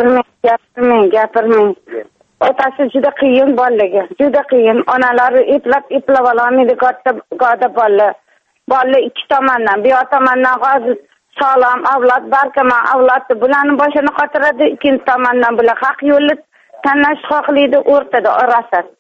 Gapirmang. Otasi juda qiyin bolalarga, juda qiyin. Onalari eplab olmaydi go'da bolalar. Bolalar ikki tomondan, bir tomondan hozir sog'lom avlod, barkamol avlod bularni boshini qotiradi, ikkinchi tomondan bular haq yo'lni tanlash xohlaydi, o'rtada orasi.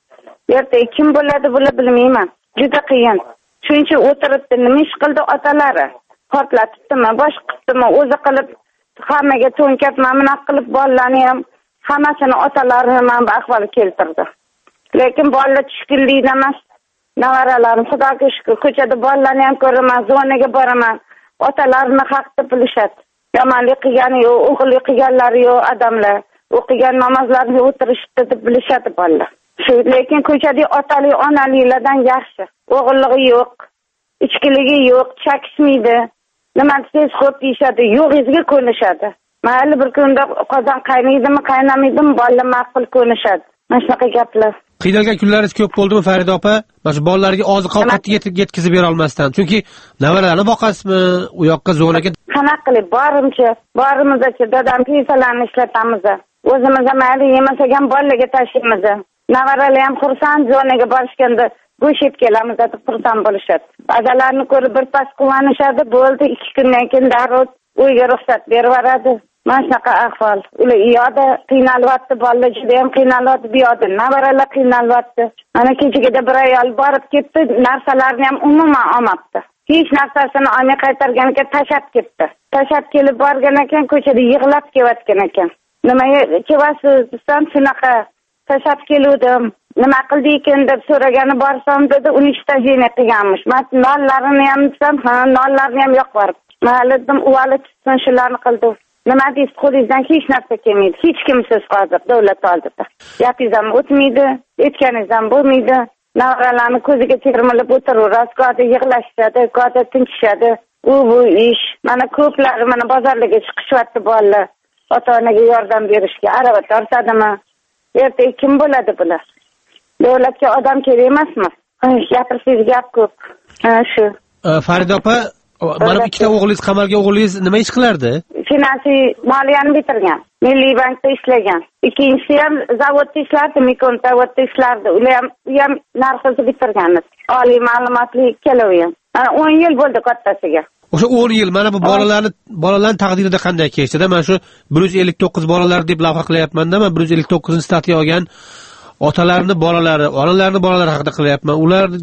ertaga kim bo'ladi bular bilmayman. Juda qiyin. Shuncha o'tiribdi, nima ish qildi otalari? Portlatibdimi, boshqa qilibdimi, o'zi qilib hammaga to'nkatma, mana qilib bolalarni ham hammasini otalari ham bu ahvolga keltirdi. Lekin bolalar tushkunlikdan emas, nevaralarim Xudoga shukr, ko'chada bolalarni ham ko'raman, zonaga boraman. Otalarini haqda bilishadi. Yomonlik qilgani yo'q, o'g'illik qilganlari yo'q odamlar. O'qigan namozlarni o'tirishdi deb bilishadi bolalar. Shu lekin ko'chada otali onaliklardan yaxshi. O'g'illigi yo'q, ichkiligi yo'q, chakishmaydi. Nima desiz xo'p deyishadi, yo'g'izga ko'nishadi. Mayli bir kunda qozon qaynaydimi, qaynamaydimi, bolalar ma'qul ko'nishadi. Mana shunaqa gaplar. Qiynalgan kunlaringiz ko'p bo'ldimi Farida opa? Mana shu bolalarga oziq-ovqat yetkazib bera olmasdan. Chunki nevaralarni boqasizmi, u yoqqa zonaga qanaqa qilib borimizcha dadam piysalarni ishlatamiz. O'zimiz ham mayli yemasa ham bolalarga tashlaymiz. Nevaralar ham xursand zonaga borishganda bo'shib kelamiz deb xursand bo'lishadi. Ba'zilarini ko'rib bir pas quvonishadi, bo'ldi 2 kundan keyin darrov uyga ruxsat berib yuboradi. Mana shunaqa ahvol. Ular iyoda qiynalyapti, bolalar juda ham qiynalyapti, bu yoqda nevaralar qiynalyapti. Mana kechagida bir ayol borib ketdi, narsalarni ham umuman olmabdi. Hech narsasini olmay qaytarganiga tashab ketdi. Tashab kelib borgan ekan, ko'chada yig'lab kelayotgan ekan. Nimaga kelyapsiz desam, shunaqa tashab keldim. Nima qildi ekan deb so'ragani borsam dedi, uni ishtajini qilganmish. Men nonlarini ham desam, ha, nonlarni ham yo'q borib. Mahallidim uvali tutsin shularni qildi. Nima deysiz, qo'lingizdan hech narsa kelmaydi. Hech kimsiz hozir davlat oldida. Gapingiz ham o'tmaydi, aytganingiz ham bo'lmaydi. Nevaralarni ko'ziga termilib o'tiraverasiz, go'da yig'lashadi, go'da tinchishadi. Bu ish. Mana ko'plari mana bozorlarga chiqishyapti bolalar. Ota-onaga yordam berishga arava tortadimi? Ertaga kim bo'ladi bular? Davlatga odam kerak emasmi? Gapirsangiz gap ko'p. Shu. Farida opa, mana bu ikkita o'g'lingiz qamalgan o'g'lingiz nima ish qilardi? Finansiy moliyani bitirgan. Milliy bankda ishlagan. Ikkinchisi ham zavodda ishlardi, Mikon zavodda ishlardi. Ular ham narxini bitirgan. Oliy ma'lumotli ikkalovi ham. Mana 10 yil bo'ldi kattasiga. O'sha 10 yil mana bu bolalarning taqdirida qanday kechdi-da? Mana shu 159 bolalar deb lavha qilyapman-da, men 159-statiya olgan otalarning bolalari, onalarning bolalari haqida qilyapman.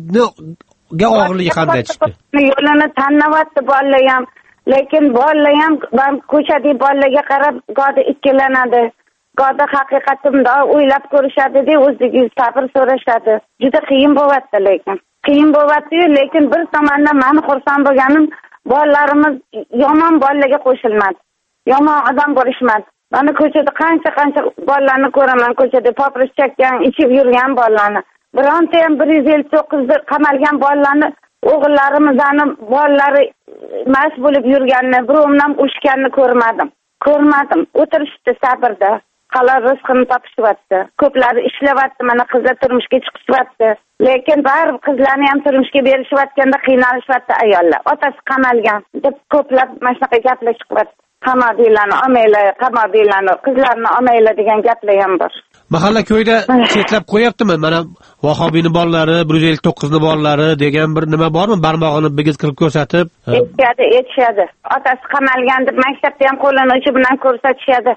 Ularga og'irligi qanday chiqdi? Yo'lini tanlayapti bolalar ham, lekin bolalar ham ko'chadagi bolalarga qarab go'da ikkilanadi. Go'da haqiqatimda o'ylab ko'rishadi-da, o'ziga sabr so'rashadi. Juda qiyin bo'lyapti lekin. Qiyin bo'lyapti, lekin bir tomondan meni xursand bo'lganim, bolalarimiz yomon bolalarga qo'shilmadi. Yomon odam bo'lishmadi. Mana ko'chada qancha bolalarni ko'raman, ko'chada poprish chakkan, ichib yurgan bolalarni. Bironta ham 159 qamalgan bolalarni, o'g'illarimizni bolalari mas bo'lib yurganini, birovdan urushganini ko'rmadim. O'tirishdi sabrda. Halol rizqini topishyapti. Ko'plari ishlayapti, mana qizlar turmushga chiqishyapti. Lekin baribir qizlarni ham turmushga berishyaptganda qiynalishyapti ayollar. Otasi qamalgan deb ko'plab mana shunaqa gaplar chiqyapti. Qamadiylarni olmaylar, qizlarni olmaylar degan gaplar ham bor. Mahalla ko'yda chetlab qo'yaptimi? Mana Vahobiyning bolalari, 159 ning bolalari degan bir nima bormi? Barmog'ini bigiz qilib ko'rsatib, aytishadi. Otasi qamalgan deb maktabda ham qo'lini uchi bilan ko'rsatishadi.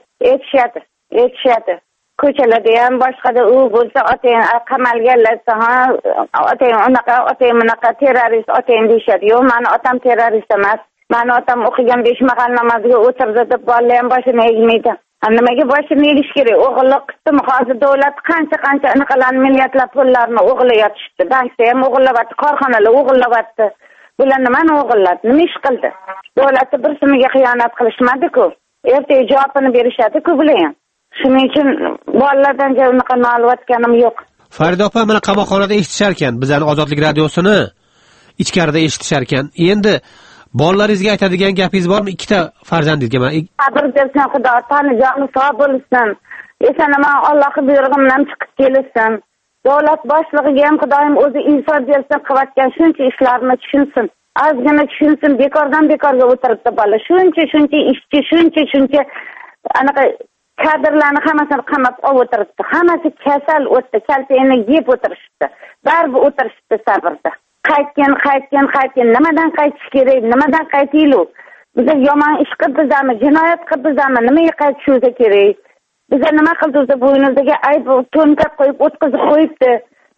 Aytishadi. Ko'chalarda ham boshqada u bo'lsa, otang qamalganlarsa, ha, otang unaqa, otang bunaqa terrorist otang deyshadi. Yo'q, meni otam terrorist emas. Meni otam o'qigan 5 mahal namoziga o'tirdi deb bolalar ham boshini egmaydi. Nimaga boshini egish kerak? O'g'illik qismi hozir davlat qancha anaqalarni milliardlab pullarni o'g'irlayotishdi. Bankda ham o'g'irlayapti, korxonalar o'g'irlayapti. Bular nimani o'g'irladi? Nima ish qildi? Davlatni bir simiga xiyonat qilishmadi-ku. Ertaga javobini berishadi-ku bular ham. Shuning uchun bolalardan unaqa noliyotganim yo'q. Farida opa, mana qamoqxonada eshitar ekan, bizning Ozodlik radiosini ichkarida eshitar ekan. Endi bolalaringizga aytadigan gapingiz bormi? Ikkita farzandingizga mana sabr bersin, Xudo tani joni sog' bo'lsin. Esanaman Allohning buyrug'i bilan chiqib kelsin. Davlat boshlig'iga ham Xudoyim o'zi insof bersin, qilayotgan shuncha ishlarni tushunsin. Ozgina tushunsin, bekorga o'tiribdi bola. Shuncha ishchi, shuncha anaqa kadrlarni hammasini qamab o'tiribdi. Hammasi kasal o'tdi, kaltayni yeb o'tirishdi. Baribir o'tirishdi sabrda. Qaytgan, nimadan qaytish kerak, nimadan qaytaylik? Biz yomon ish qilibmizmi, jinoyat qilibmizmi, nimaga qaytishimiz kerak? Biz nima qildik? Bo'ynimizga ayb to'nkab qo'yib, o'tkazib qo'yibdi.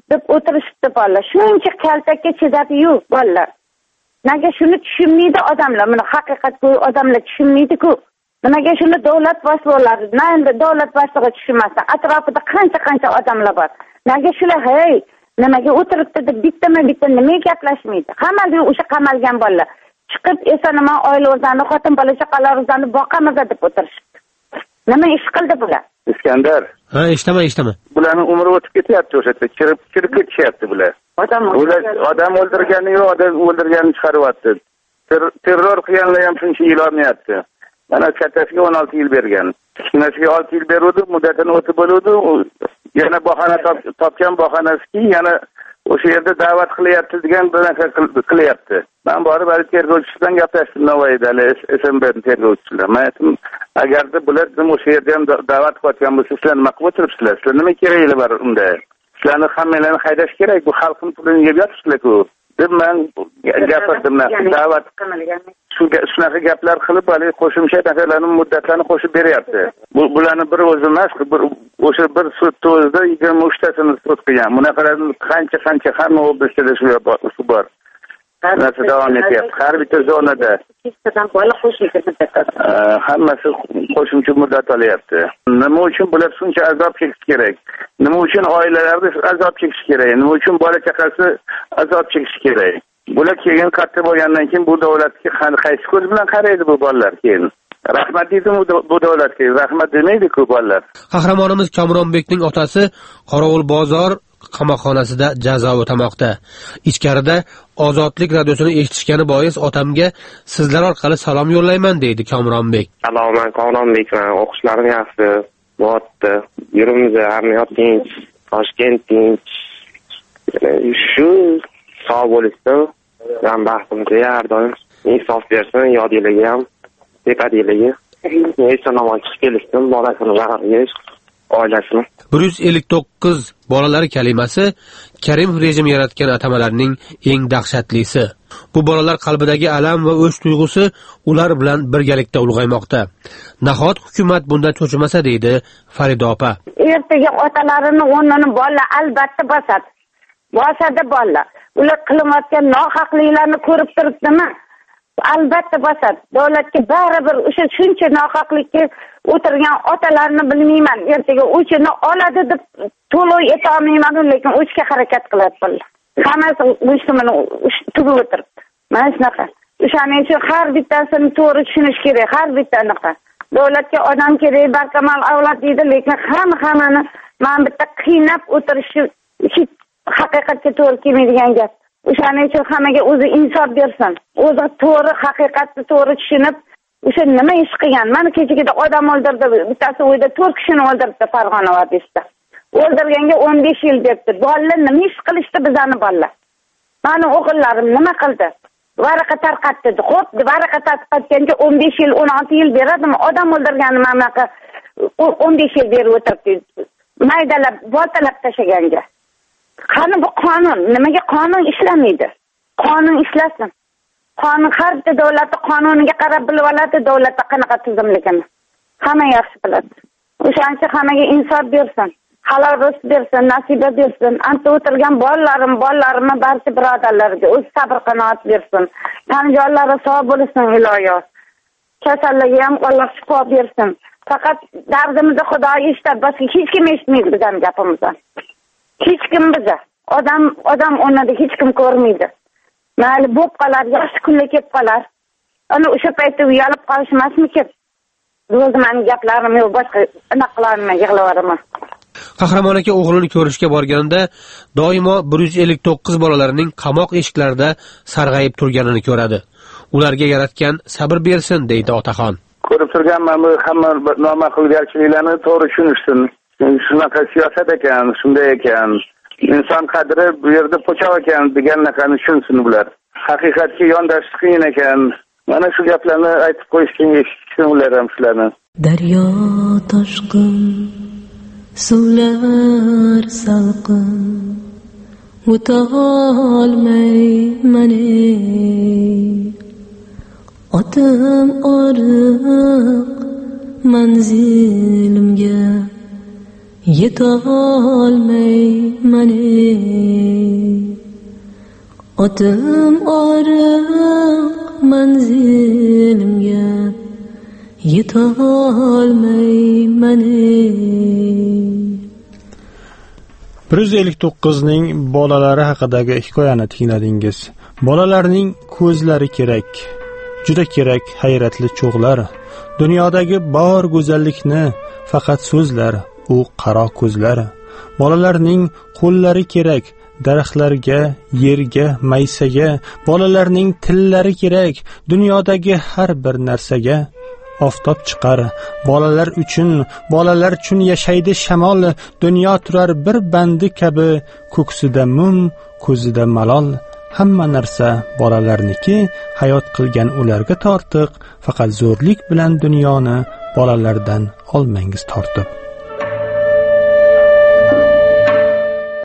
deb o'tirishibdi bolalar. Shuncha kaltakka chidadi yo'q bolalar. Nega shuni tushunmaydi odamlar? Buni haqiqatga odamlar tushunmaydi-ku. Nimaga shuni davlat boshliqlari, endi davlat boshlig'i tushunmasa, atrofida qancha odamlar bor. Nega shular hey, nimaga o'tiribdi deb bitta nima gaplashmaydi? Qamaldi o'sha qamalgan bolalar. Chiqib eson-omon oilalarni, xotin bola chaqalarini boqamiz deb o'tirishibdi. Nima ish qildi bular? Iskandar. Ha, eshitaman. Bularning umri o'tib ketyapti o'sha yerda, kirib ketishyapti bular. Odam o'ldirgani yo'q, odam o'ldirganini chiqaryapti. Terror qilganlar ham shuncha yil olmayapti. Mana kattasiga 16 yil bergan. Kichkinasiga 6 yil beruvdi, muddatini o'tib bo'luvdi. Yana bahona topgan bahonasiki, yana o'sha yerda da'vat qilyapti degan bunaqa qilyapti. Men borib hali tergovchidan gaplashdim Navoiydagi SMB tergovchilar. Men aytdim, agarda bular o'sha yerda ham da'vat qilayotgan bo'lsa, sizlar nima qilib o'tiribsizlar? Sizlar nima keragi bor unda? Sizlarni hammalarni haydash kerak, bu xalqning pulini yeb yotibsizlar-ku. deb men gapirdim. Da'vat shunaqa gaplar qilib hali qo'shimcha narsalarni muddatlarni qo'shib beryapti. Bularni bir o'zi emas, o'sha bir sudda o'zida 23 tasini sud qilgan. Bunaqalarni qancha hamma oblastda shu bor. Narsa davom etyapti. Har bitta zonada hammasi qo'shimcha muddat olyapti. Nima uchun bular shuncha azob chekish kerak? Nima uchun oilalarda azob chekish kerak? Nima uchun bola chaqasi azob chekish kerak? Bular keyin katta bo'lgandan keyin bu davlatga qaysi ko'z bilan qaraydi bu bolalar keyin? Rahmat deydimi bu davlatga? Rahmat demaydi-ku bolalar. Qahramonimiz Kamronbekning otasi Qorovul bozor qamoqxonasida jazo o'tamoqda. Ichkarida Ozodlik radiosini eshitishgani bois otamga sizlar orqali salom yo'llayman deydi Kamronbek. Salom, men Kamronbekman. O'qishlarim yaxshi bo'tdi. Yurimiz hamma tinch, Toshkent tinch. Shu sog' bo'lishsin. Men baxtimga har doim insof bersin, yodiligi ham, tepadiligi. Neyse namoz chiqib kelishsin, bolasini bag'riga oilasini. 159 bolalar kalimasi Karimov rejim yaratgan atamalarning eng dahshatlisi. Bu bolalar qalbidagi alam va o'ch tuyg'usi ular bilan birgalikda ulg'aymoqda. Nahot hukumat bundan cho'chimasa deydi Farida opa. Ertaga otalarini o'rnini bolalar albatta bosadi. Bosadi bolalar. Ular qilayotgan nohaqliklarni ko'rib turibdimi? Albatta bosadi. Davlatga baribir o'sha shuncha nohaqlikka o'tirgan otalarni bilmayman. Ertaga o'chini oladi deb to'lov eta olmayman, lekin o'chga harakat qilyaptilar. Hammasi o'shimni tugib o'tiribdi. Mana shunaqa. O'shaning uchun har bittasini to'g'ri tushunish kerak, har bittaniqa. Davlatga odam kerak, barkamol avlod deydi, lekin hammani men bitta qiynab o'tirishi hech haqiqatga to'g'ri kelmaydigan gap. O'shaning uchun hammaga o'zi insof bersin. O'zi to'g'ri haqiqatni to'g'ri tushunib, o'sha nima ish qilgan? Mana kechagida odam o'ldirdi, bittasi o'yda 4 kishini o'ldirdi Farg'ona vodiysida. O'ldirganga 15 yil debdi. Bolalar nima ish qilishdi bizani bolalar? Mani o'g'illarim nima qildi? Varaqa tarqatdi. Xo'p, varaqa tarqatganga 15 yil, 16 yil beradimi? Odam o'ldirgani mamlaqa 15 yil berib o'tiribdi. Maydalab, boltalab tashaganga. Qani bu qonun? Nimaga qonun ishlamaydi? Qonun ishlasin. Qonun har bir davlatda qonuniga qarab bilib oladi, davlatda qanaqa tizimligini. Hamma yaxshi biladi. O'shancha hammaga insof bersin. Halol rizq bersin, nasiba bersin. Anta o'tirgan bolalarimni barcha birodarlarga o'z sabr qanoat bersin. Tanjonlari sog' bo'lsin iloyo. Kasalligi ham Alloh shifo bersin. Faqat dardimizni Xudo eshitadi, boshqa hech kim eshitmaydi bizning gapimizni. Hech kim bizni odam o'rnida hech kim ko'rmaydi. Mayli bo'lib qolar, yaxshi kunlar kelib qolar. Ana o'sha paytda uyalib qolishmasmikin? O'zi mening gaplarim yo'q, boshqa anaqilarni yig'lavaraman. Qahramon aka o'g'lini ko'rishga borganida doimo 159 bolalarining qamoq eshiklarida sarg'ayib turganini ko'radi. Ularga yaratgan sabr bersin deydi otaxon. Ko'rib turganman, bu hamma noma'qulgarchiliklarni to'g'ri tushunishsin. Shunaqa siyosat ekan, shunday ekan. Inson qadri bu yerda po'choq ekan degan narsani tushunsin bular. Haqiqatga yondashish qiyin ekan. Mana shu gaplarni aytib qo'yishgan eshitsin ular ham shularni. Daryo toshqin, suvlar salqin, o'ta olmayman otim oriq manzilimga yetolmayman otim oriq manzilimga yetolmayman 159 ning bolalari haqidagi hikoyani tingladingiz. Bolalarning ko'zlari kerak, juda kerak hayratli cho'g'lar. Dunyodagi bor go'zallikni faqat so'zlar, u qaro ko'zlar. Bolalarning qo'llari kerak, daraxtlarga, yerga, maysaga. Bolalarning tillari kerak, dunyodagi har bir narsaga. Oftob chiqar bolalar uchun yashaydi shamol. Dunyo turar bir bandi kabi, ko'ksida mum, ko'zida malol. Hamma narsa bolalarniki, hayot qilgan ularga tortiq. Faqat zo'rlik bilan dunyoni bolalardan olmangiz tortib.